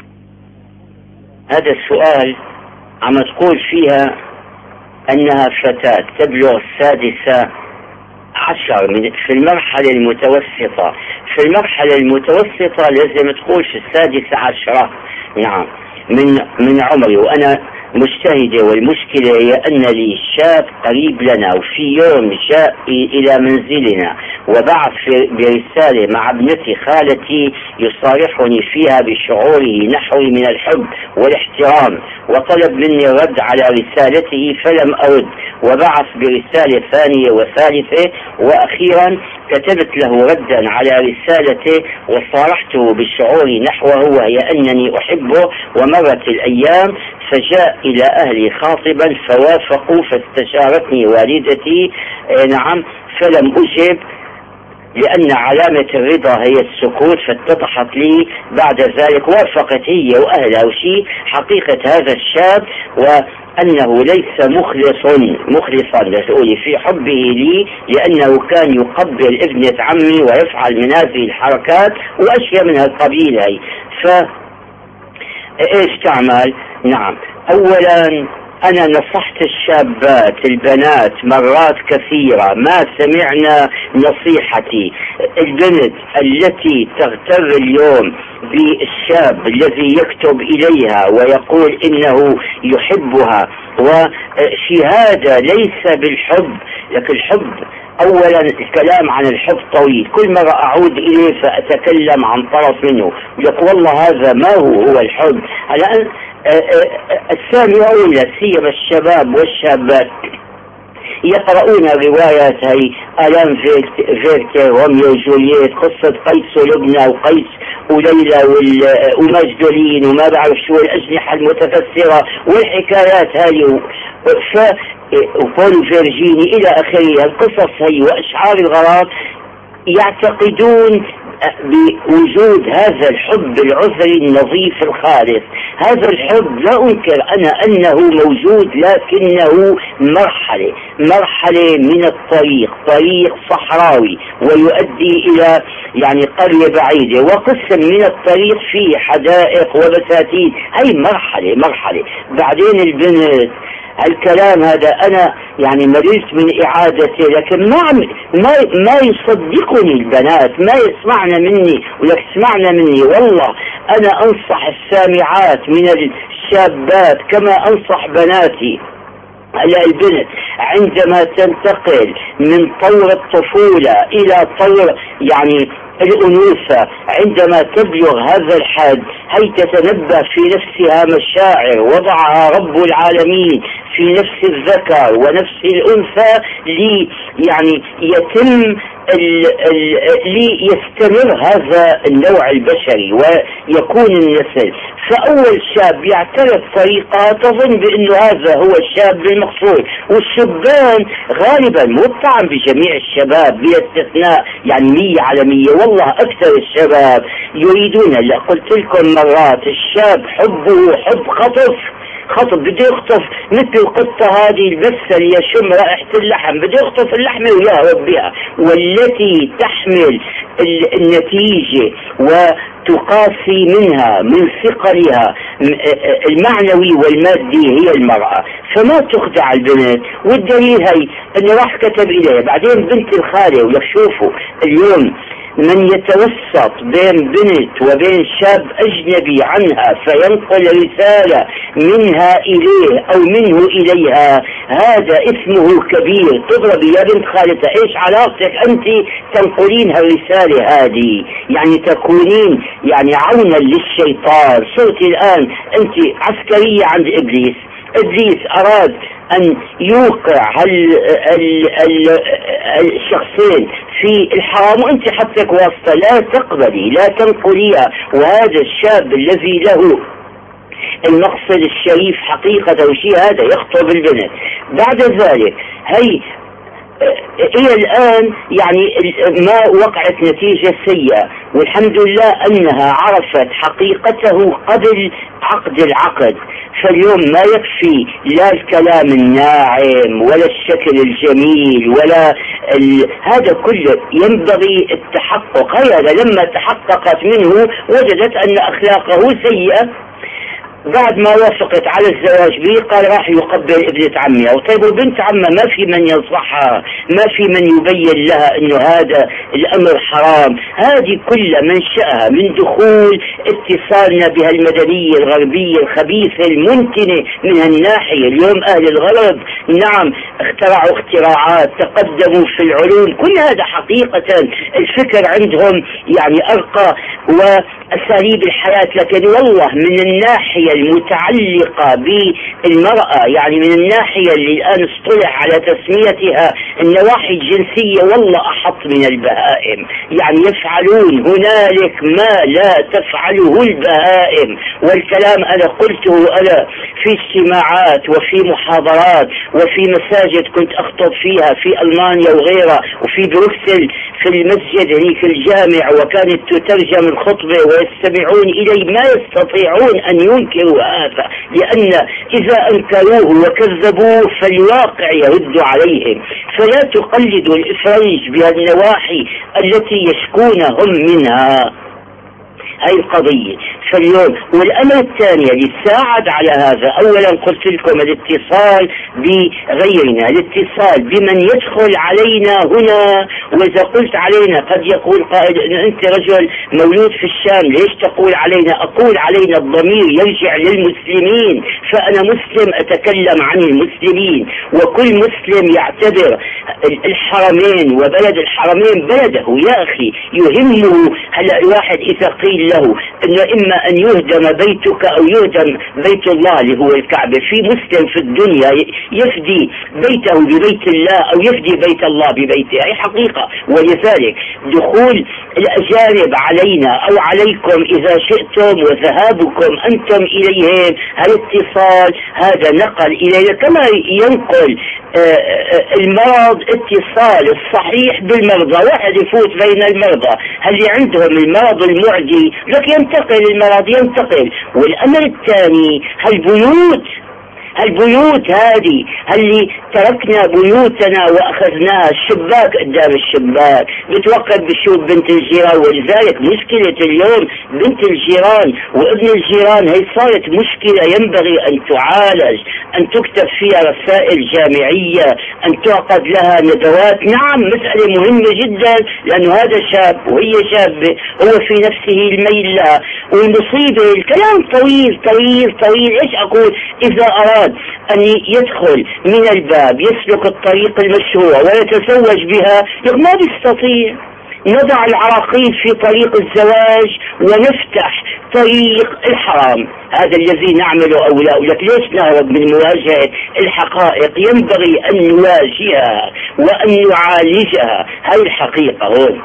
هذا السؤال عم تقول فيها أنها فتاة تبلغ السادسة عشر من في المرحلة المتوسطة. في المرحلة المتوسطة لازم تقول في السادسة عشرة، نعم، من من عمري. وأنا مجتهدة، والمشكلة هي أن لي شاب قريب لنا وفي يوم جاء إلى منزلنا وبعث برسالة مع ابنتي خالتي يصارحني فيها بشعوره نحوي من الحب والاحترام، وطلب مني الرد على رسالته فلم أرد، وبعث برسالة ثانية وثالثة، وأخيرا كتبت له ردا على رسالته وصارحته بشعوري نحوه وهي أنني أحبه. ومرت الأيام فجاء إلى أهلي خاطبا فوافقوا، فاستشارتني والدتي نعم فلم أجب لأن علامة الرضا هي السكوت، فاتضحت لي بعد ذلك وافقت هي وأهلها وشي حقيقة هذا الشاب وأنه ليس مخلص مخلصا لتقولي في حبه لي، لأنه كان يقبل ابنة عمي ويفعل من هذه الحركات وأشياء من القبيل هي. ف إيش تعمل؟ نعم، أولا أنا نصحت الشابات البنات مرات كثيرة ما سمعنا نصيحتي. البنت التي تغتر اليوم بالشاب الذي يكتب إليها ويقول إنه يحبها، وشهادة ليس بالحب، لكن الحب أولا الكلام عن الحب طويل، كل مرة أعود إليه فأتكلم عن طرف منه يقول والله هذا ما هو هو الحب. الآن السامعون لا سيما الشباب والشابات يقرؤون الروايات هي ألان فيرتر روميو وجولييت، قصة قيس ولبنى وقيس وليلى ومجدولين وما بعرف شو الأجنحة المتفسرة والحكايات هاي ف وبول فيرجيني إلى آخره، القصص هي وأشعار الغرام. يعتقدون بوجود هذا الحب العذري النظيف الخالص. هذا الحب لا أنكر أنا أنه موجود، لكنه مرحلة مرحلة من الطريق، طريق صحراوي ويؤدي إلى يعني قرية بعيدة، وقسم من الطريق فيه حدائق وبساتين، هي مرحلة مرحلة. بعدين البنت الكلام هذا أنا يعني مللت من إعادته، لكن ما ما ما يصدقني البنات، ما يسمعنا مني ولك اسمعنا مني. والله أنا أنصح السامعات من الشابات كما أنصح بناتي. هلا البنت عندما تنتقل من طور الطفولة إلى طور يعني الأنوثة، عندما تبلغ هذا الحد هي تتنبه في نفسها مشاعر وضعها رب العالمين في نفس الذكر ونفس الأنثى لي يعني يتم ليستمر هذا النوع البشري ويكون النسل. فأول شاب يعترف طريقة تظن بأنه هذا هو الشاب المقصود، والشبان غالبا مو طبعا بجميع الشباب بلا استثناء يعني مية على مية، والله أكثر الشباب يريدون اللي قلت لكم مرات الشاب حبه حب خطف خطف، بده يخطف مثل القطة هذه البسة اللي يشم رائحة اللحم، بده يخطف اللحمة ويهرب بها، والتي تحمل النتيجة وتقاسي منها من ثقلها المعنوي والمادي هي المرأة. فما تخدع البنت، والدليل هي انه راح كتب اليها بعدين بنت الخالة. ولك شوفوا اليوم من يتوسط بين بنت وبين شاب أجنبي عنها فينقل رسالة منها إليه أو منه إليها، هذا اسمه كبير. تضربي يا بنت خالتها، إيش علاقتك أنت تنقلين هالرسالة هذه؟ يعني تكونين يعني عونا للشيطان. صرت الآن أنت عسكرية عند إبليس. إبليس أراد أن يوقع هال ال ال الشخصين في الحرام وأنت حطك واسطة، لا تقبلي لا تنقليها. وهذا الشاب الذي له المقصد الشريف حقيقة وشيء هذا يخطب البنت. بعد ذلك هي هي الآن يعني ما وقعت نتيجة سيئة، والحمد لله أنها عرفت حقيقته قبل عقد العقد. فاليوم ما يكفي لا الكلام الناعم ولا الشكل الجميل ولا ال... هذا كله ينبغي التحقق. هذا لما تحققت منه وجدت أن أخلاقه سيئة بعد ما وافقت على الزواج به قال راح يقبل ابنة عمها. طيب وبنت عمها ما في من ينصحها، ما في من يبين لها انه هذا الامر حرام. هذه كلها منشأها من دخول اتصالنا بها المدنية الغربية الخبيثة المنتنة من هالناحية. اليوم اهل الغرب نعم اخترعوا اختراعات، تقدموا في العلوم، كل هذا حقيقة الفكر عندهم يعني ارقى واساليب الحياة، لكن والله من الناحية المتعلقة بالمرأة يعني من الناحية اللي الآن اصطلح على تسميتها النواحي الجنسية والله أحط من البهائم. يعني يفعلون هنالك ما لا تفعله البهائم. والكلام أنا قلته أنا في اجتماعات وفي محاضرات وفي مساجد كنت أخطب فيها في ألمانيا وغيرها وفي بروكسل في المسجد هنيك الجامع، وكانت تترجم الخطبة ويستمعون إلي ما يستطيعون أن ينكروا هذا، لأن إذا أنكروه وكذبوه فالواقع يرد عليهم. فلا تقلدوا الإفرنج بهالنواحي التي يشكون هم منها. هاي القضية. فاليوم والأمر الثاني اللي ساعد على هذا، أولا قلت لكم الاتصال بغيرنا، الاتصال بمن يدخل علينا هنا. وإذا قلت علينا قد يقول قائل إن أنت رجل مولود في الشام ليش تقول علينا؟ أقول علينا الضمير يرجع للمسلمين، فأنا مسلم أتكلم عن المسلمين، وكل مسلم يعتبر الحرمين وبلد الحرمين بلده. يا أخي يهمه هلأ الواحد إذا قيل له إنه إما أن يهدم بيتك أو يهدم بيت الله اللي هو الكعبة، في مسلم في الدنيا يفدي بيته ببيت الله أو يفدي بيت الله ببيته، هي حقيقة. ولذلك دخول الأجانب علينا أو عليكم إذا شئتم وذهابكم أنتم إليهم هالاتصال هذا نقل إلينا كما ينقل المرض اتصال الصحيح بالمرضى. واحد يفوت بين المرضى اللي عندهم المرض المعدي لك ينتقل المرض ينتقل. والأمر الثاني هالبيوت البيوت هذه اللي تركنا بيوتنا واخذناها الشباك قدام الشباك بتوقف بشوف بنت الجيران. ولذلك مشكلة اليوم بنت الجيران وابن الجيران هي صارت مشكلة ينبغي ان تعالج، ان تكتب فيها رسائل جامعية، ان تعقد لها ندوات. نعم مسألة مهمة جدا لانه هذا شاب وهي شابة هو في نفسه الميل لها. والمصيبة الكلام طويل طويل طويل. ايش اقول؟ اذا اراد أن يدخل من الباب يسلك الطريق المشروع ويتزوج بها ما بيستطيع. نضع العراقيل في طريق الزواج ونفتح طريق الحرام، هذا الذي نعمله أولاء. لك ليش نهرب من مواجهة الحقائق؟ ينبغي أن نواجهها وأن نعالجها. هاي الحقيقة. هون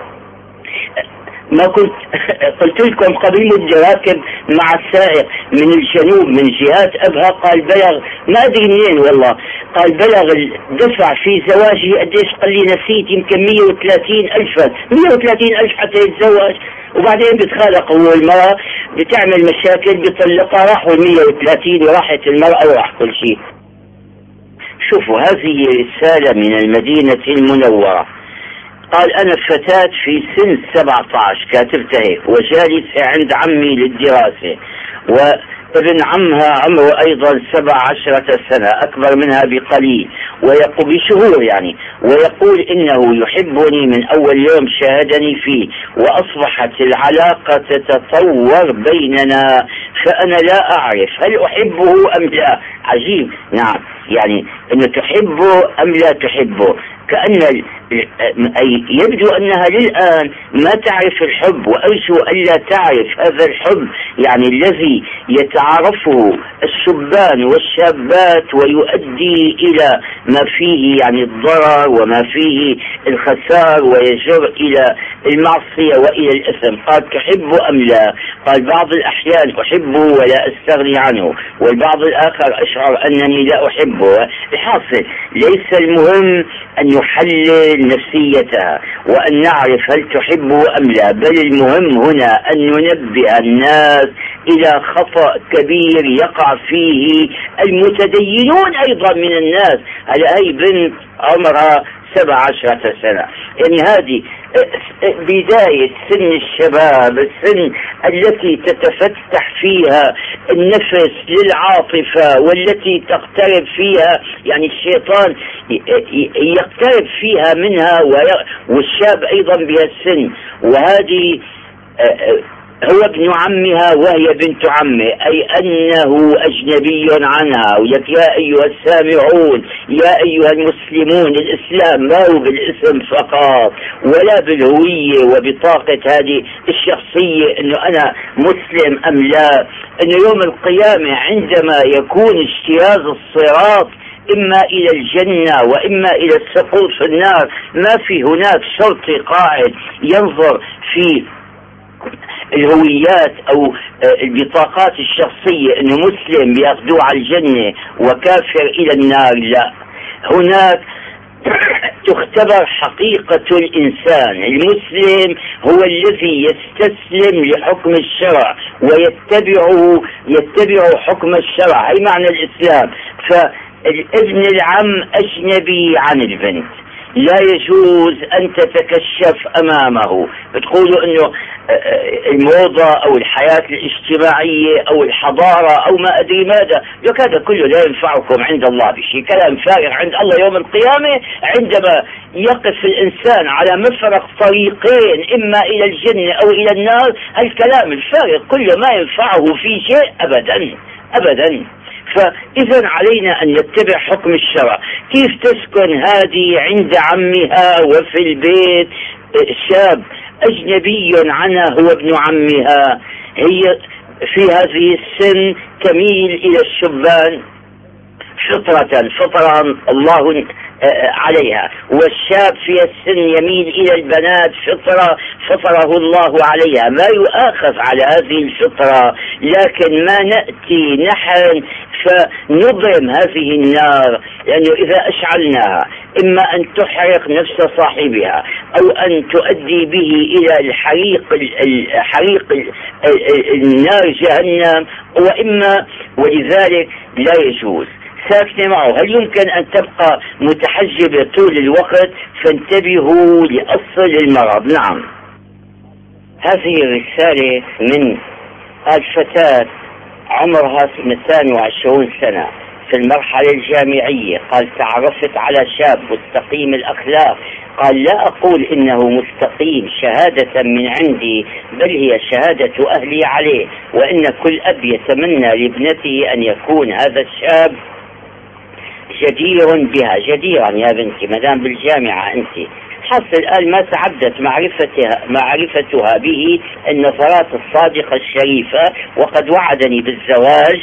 ما كنت قلت لكم قبل مدة راكب مع السائق من الجنوب من جهات أبها، قال بلغ ما أدري منين والله، قال بلغ الدفع في زواجه قديش؟ قال لي نسيت يمكن مية وثلاثين ألف مية وثلاثين ألف حتى يتزوج. وبعدين بتخالق هو المرأة بتعمل مشاكل بيطلقها، راحوا المية وثلاثين وراحت المرأة وراح كل شيء. شوفوا هذه رسالة من المدينة المنورة. قال أنا فتاة في سن سبعة عشر كاتبتها هيك وجالسة عند عمي للدراسة، وابن عمها عمره أيضا سبع عشرة سنة أكبر منها بقليل ويقول بشهور يعني، ويقول إنه يحبني من أول يوم شاهدني فيه، وأصبحت العلاقة تتطور بيننا، فأنا لا أعرف هل أحبه أم لا. عجيب. نعم يعني إنه تحبه أم لا تحبه، كأن أي يبدو أنها للآن ما تعرف الحب، وأرجو ألا تعرف هذا الحب يعني الذي يتعارفه الشبان والشابات ويؤدي إلى ما فيه يعني الضرر وما فيه الخسار ويجر إلى المعصية وإلى الإثم. قال تحبه أم لا؟ قال بعض الأحيان أحبه ولا أستغني عنه، والبعض الآخر أشعر أنني لا أحبه. الحاصل ليس المهم أن نحلل نفسيتها وأن نعرف هل تحبه أم لا، بل المهم هنا أن ننبه الناس إلى خطأ كبير يقع فيه المتدينون أيضا من الناس. على أي بنت عمرها سبع عشرة سنة، يعني هذه بداية سن الشباب، السن التي تتفتح فيها النفس للعاطفة والتي تقترب فيها، يعني الشيطان يقترب فيها منها، والشاب أيضا بها السن، وهذه هو ابن عمها وهي بنت عمه، أي أنه أجنبي عنها. ولك يا أيها السامعون يا أيها المسلمون، الإسلام ما هو بالاسم فقط ولا بالهوية وبطاقة هذه الشخصية أنه أنا مسلم أم لا، أنه يوم القيامة عندما يكون اجتياز الصراط إما إلى الجنة وإما إلى السقوط في النار، ما في هناك شرطي قاعد ينظر في الهويات أو البطاقات الشخصية أنه مسلم يأخذوه على الجنة وكافر إلى النار. لا، هناك تختبر حقيقة الإنسان. المسلم هو الذي يستسلم لحكم الشرع ويتبعه يتبع حكم الشرع، هي معنى الإسلام. فالابن العم أجنبي عن البنت، لا يجوز أن تتكشف أمامه. بتقولوا أنه الموضة أو الحياة الاجتماعية أو الحضارة أو ما أدري ماذا، لك هذا كله لا ينفعكم عند الله بشيء، كلام فارغ عند الله يوم القيامة. عندما يقف الإنسان على مفرق طريقين، إما إلى الجنة أو إلى النار، الكلام الفارغ كله ما ينفعه في شيء أبدا أبدا. فإذا علينا أن نتبع حكم الشرع. كيف تسكن هذه عند عمها وفي البيت شاب أجنبي عنها هو ابن عمها؟ هي في هذه السن تميل إلى الشبان فطرة فطرا الله عليها، والشاب في السن يميل إلى البنات فطرة فطره الله عليها. ما يؤاخذ على هذه الفطرة، لكن ما نأتي نحن فنضرم هذه النار، لأنه إذا أشعلناها إما أن تحرق نفس صاحبها أو أن تؤدي به إلى الحريق الحريق النار جهنم، وإما ولذلك لا يجوز ساكنة معه. هل يمكن أن تبقى متحجبة طول الوقت؟ فانتبهوا لأصل المرض. نعم، هذه الرسالة من الفتاة عمرها اثنتين وعشرين سنة في المرحلة الجامعية. قال: تعرفت على شاب مستقيم الأخلاق. قال: لا أقول إنه مستقيم شهادة من عندي، بل هي شهادة أهلي عليه، وإن كل أب يتمنى لابنته أن يكون هذا الشاب جدير بها. جديرا يا بنتي، مدام بالجامعة أنت. حصل الآن ما تعدت معرفتها معرفتها به النظرات الصادقة الشريفة، وقد وعدني بالزواج،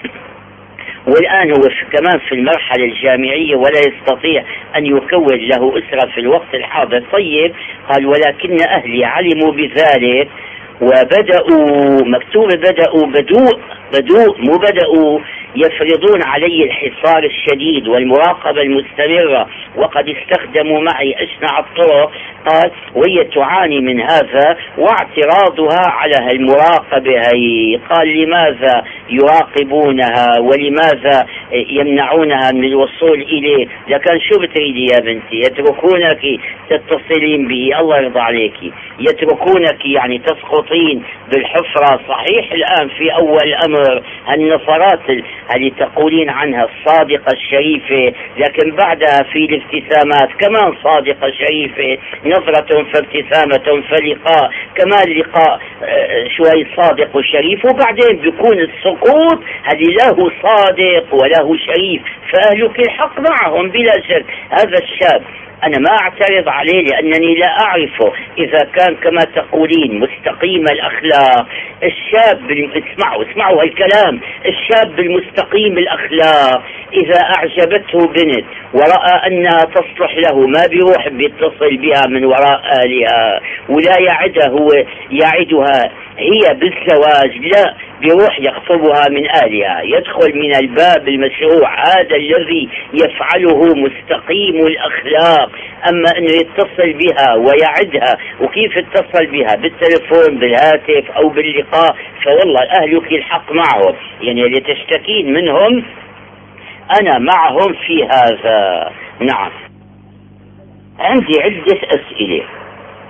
والآن هو كمان في المرحلة الجامعية ولا يستطيع أن يكون له أسرة في الوقت الحاضر. طيب، قال: ولكن أهلي علموا بذلك وبدأوا، مكتوب بدأوا بدوء بدوء مو بدأوا يفرضون علي الحصار الشديد والمراقبة المستمرة، وقد استخدموا معي أشنع الطرق. قال: وهي تعاني من هذا واعتراضها على المراقبة هي. قال: لماذا يراقبونها ولماذا يمنعونها من الوصول إليه؟ لكن شو بتريدي يا بنتي؟ يتركونك تتصلين به، الله يرضى عليك، يتركونك يعني تسقطين بالحفرة. صحيح الآن في أول الأمر هالنظرات اللي تقولين عنها الصادقة الشريفة، لكن بعدها في الابتسامات كمان صادقة شريفة، نظرة فابتسامة فلقاء، كمان لقاء شوي صادق وشريف، وبعدين بيكون السقوط هذه له صادق وله شريف، فأهلك الحق معهم بلا شك. هذا الشاب أنا ما أعترض عليه لأنني لا أعرفه إذا كان كما تقولين مستقيم الأخلاق. الشاب اسمعوا اسمعوا هالكلام، الشاب المستقيم الأخلاق إذا أعجبته بنت ورأى أنها تصلح له ما بيروح بيتصل بها من وراء أهلها ولا يعدها هو يعدها هي بالزواج، لا، بيروح يخطبها من أهلها، يدخل من الباب المشروع. هذا الذي يفعله مستقيم الأخلاق. أما أنه يتصل بها ويعدها، وكيف يتصل بها؟ بالتلفون، بالهاتف، أو باللقاء، فوالله أهلك الحق معهم، يعني اللي تشتكين منهم أنا معهم في هذا. نعم، عندي عدة أسئلة.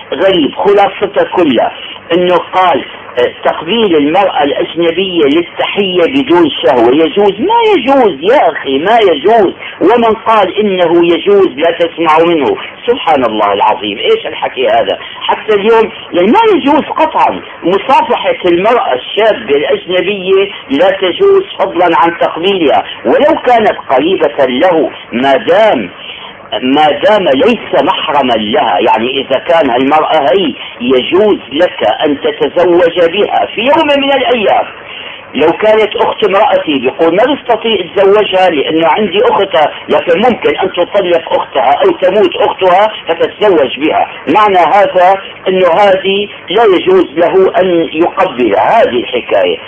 غريب. خلاصته كلها انه قال تقبيل المرأة الأجنبية للتحية بدون شهوة يجوز. ما يجوز يا أخي، ما يجوز. ومن قال إنه يجوز لا تسمع منه. سبحان الله العظيم، إيش الحكي هذا؟ حتى اليوم ما يجوز قطعا مصافحة المرأة الشابة الأجنبية، لا تجوز فضلا عن تقبيلها ولو كانت قريبة له، ما دام ما دام ليس محرما لها. يعني إذا كان المرأة هي يجوز لك أن تتزوج بها في يوم من الأيام. لو كانت أخت امرأتي بيقول ما بستطيع أتزوجها لأنه عندي أختها، لكن ممكن أن تطلق أختها أو تموت أختها فتتزوج بها. معنى هذا أنه هذه لا يجوز له أن يقبلها. هذه الحكاية.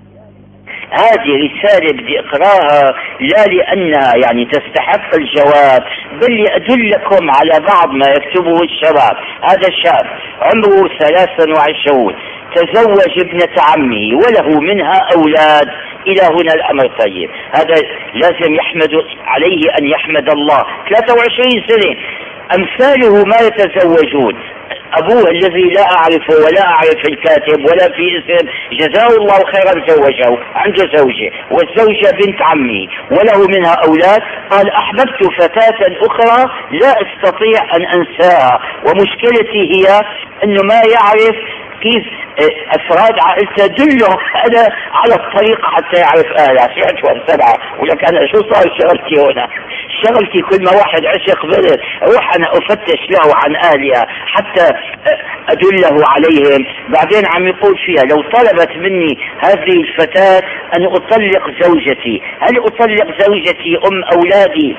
هذه رسالة بدي اقراها لا لانها يعني تستحق الجواب، بل لادلكم على بعض ما يكتبه الشباب. هذا الشاب عمره ثلاثا وعشرون، تزوج ابنة عمه وله منها اولاد. الى هنا الامر طيب. هذا لازم يحمد عليه ان يحمد الله. ثلاثة وعشرين سنة، امثاله ما يتزوجون. أبوه الذي لا أعرفه ولا أعرف الكاتب ولا في اسم، جزاه الله خيرا، زوجه، عنده زوجة والزوجة بنت عمي وله منها أولاد. قال أحببت فتاة أخرى لا أستطيع أن أنساها، ومشكلتي هي أنه ما يعرف كيف أفراد عائلته دله أنا على الطريق حتى يعرف أهلها. سمعت سبعة ولك أنا شو صار شغلتي هنا؟ شغلتي كل ما واحد عشق بلد أروح أنا أفتش له عن أهلها حتى أدله عليهم. بعدين عم يقول فيها لو طلبت مني هذه الفتاة أن أطلق زوجتي، هل أطلق زوجتي أم أولادي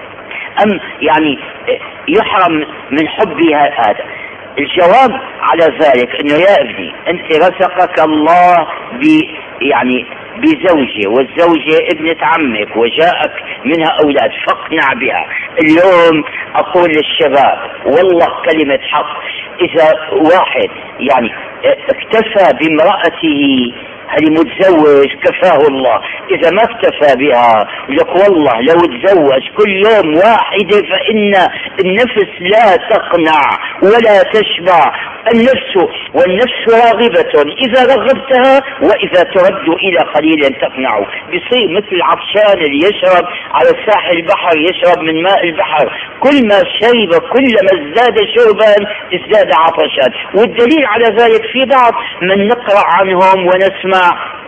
أم يعني يحرم من حبي هذا؟ الجواب على ذلك انه يا ابني انت رزقك الله ب يعني بزوجة، والزوجة ابنة عمك وجاءك منها اولاد، فاقنع بها. اليوم اقول للشباب والله كلمة حق، اذا واحد يعني اكتفى بامرأته هل متزوج كفاه الله، اذا ما اكتفى بها لك والله لو تزوج كل يوم واحدة فان النفس لا تقنع ولا تشبع. النفس والنفس راغبة اذا رغبتها واذا ترد الى قليل تقنع. بصير مثل العطشان اللي يشرب على ساحل البحر، يشرب من ماء البحر، كل ما شرب كلما ازداد شربا ازداد عطشا. والدليل على ذلك في بعض من نقرأ عنهم ونسمع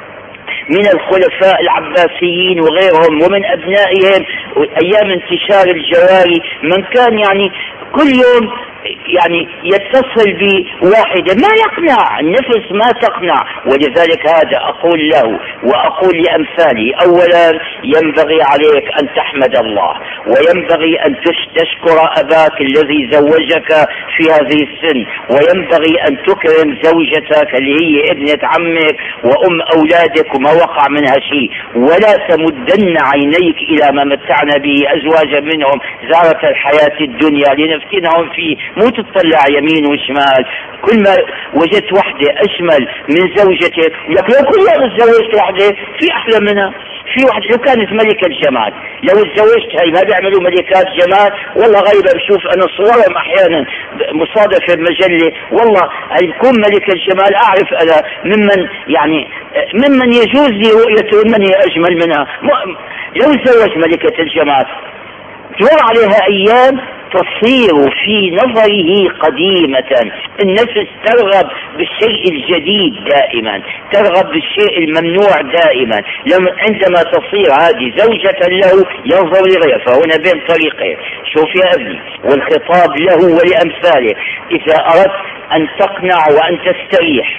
من الخلفاء العباسيين وغيرهم ومن أبنائهم أيام انتشار الجواري، من كان يعني كل يوم يعني يتصل بواحدة ما يقنع، النفس ما تقنع. ولذلك هذا أقول له وأقول لأمثالي، أولا ينبغي عليك أن تحمد الله، وينبغي أن تشكر أباك الذي زوجك في هذه السن، وينبغي أن تكرم زوجتك اللي هي ابنة عمك وأم أولادك وما وقع منها شيء. ولا تمدن عينيك إلى ما متعنا به أزواجا منهم زارة الحياة الدنيا لنفتنهم فيه. مو تطلع يمين وشمال، كل ما وجدت وحدة أجمل من زوجتك لك لو كل يوم تزوجت وحدة في أحلى منها. في واحد لو كانت ملكة الجمال، لو تزوجت هاي ما بيعملوا ملكات جمال والله غيبة، بشوف أنا صورهم أحيانا مصادفة بمجلة، والله هاي بكون ملكة الجمال أعرف أنا ممن يعني ممن يجوز لي رؤيته من هي أجمل منها. لو تزوج ملكة الجمال تمر عليها أيام تصير في نظره قديمة. النفس ترغب بالشيء الجديد دائما، ترغب بالشيء الممنوع دائما. لما عندما تصير هذه زوجة له ينظر لغيرها. فهنا بين طريقين. شوف يا ابني، والخطاب له ولأمثاله، إذا أردت أن تقنع وأن تستريح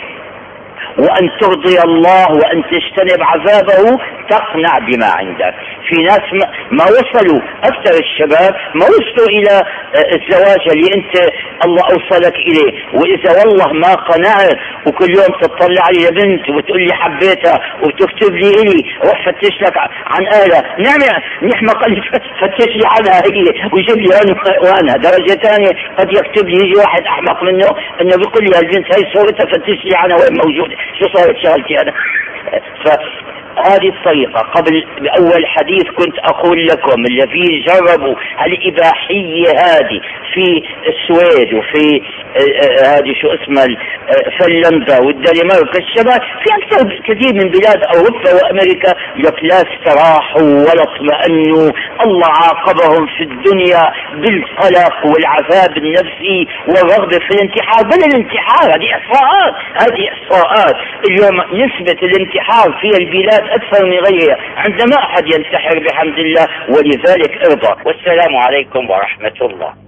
وأن ترضي الله وأن تجتنب عذابه تقنع بما عندك. في ناس ما وصلوا، أكثر الشباب ما وصلوا إلى الزواج اللي أنت الله أوصلك إليه. وإذا والله ما قنعت وكل يوم تطلع لي بنت وتقول لي حبيتها وتكتب لي إلي روح فتش لك عن آلة، نعم نحن قال فتش لي عنها هي ويجيب لي وأنا درجة ثانية. قد يكتب لي يجي واحد أحمق منه أنه بيقول لي البنت هاي صورتها فتش لي عنها وين موجودة، شو صارت شغلتي أنا؟ ف هذه الطريقة. قبل بأول حديث كنت أقول لكم الذي جربوا الإباحية هذه في السويد وفي هذه شو اسمها فنلندا والدنمارك الشمال، في أكثر كثير من بلاد أوروبا وأمريكا لك لا استراحوا ولا اطمأنوا، الله عاقبهم في الدنيا بالقلق والعذاب النفسي والرغبة في الانتحار. بل الانتحار هذه إحصاءات، هذه إحصاءات اليوم نسبة الانتحار في البلاد أكثر من غيرها، عندما أحد ينتحر بحمد الله، ولذلك ارضى. والسلام عليكم ورحمة الله.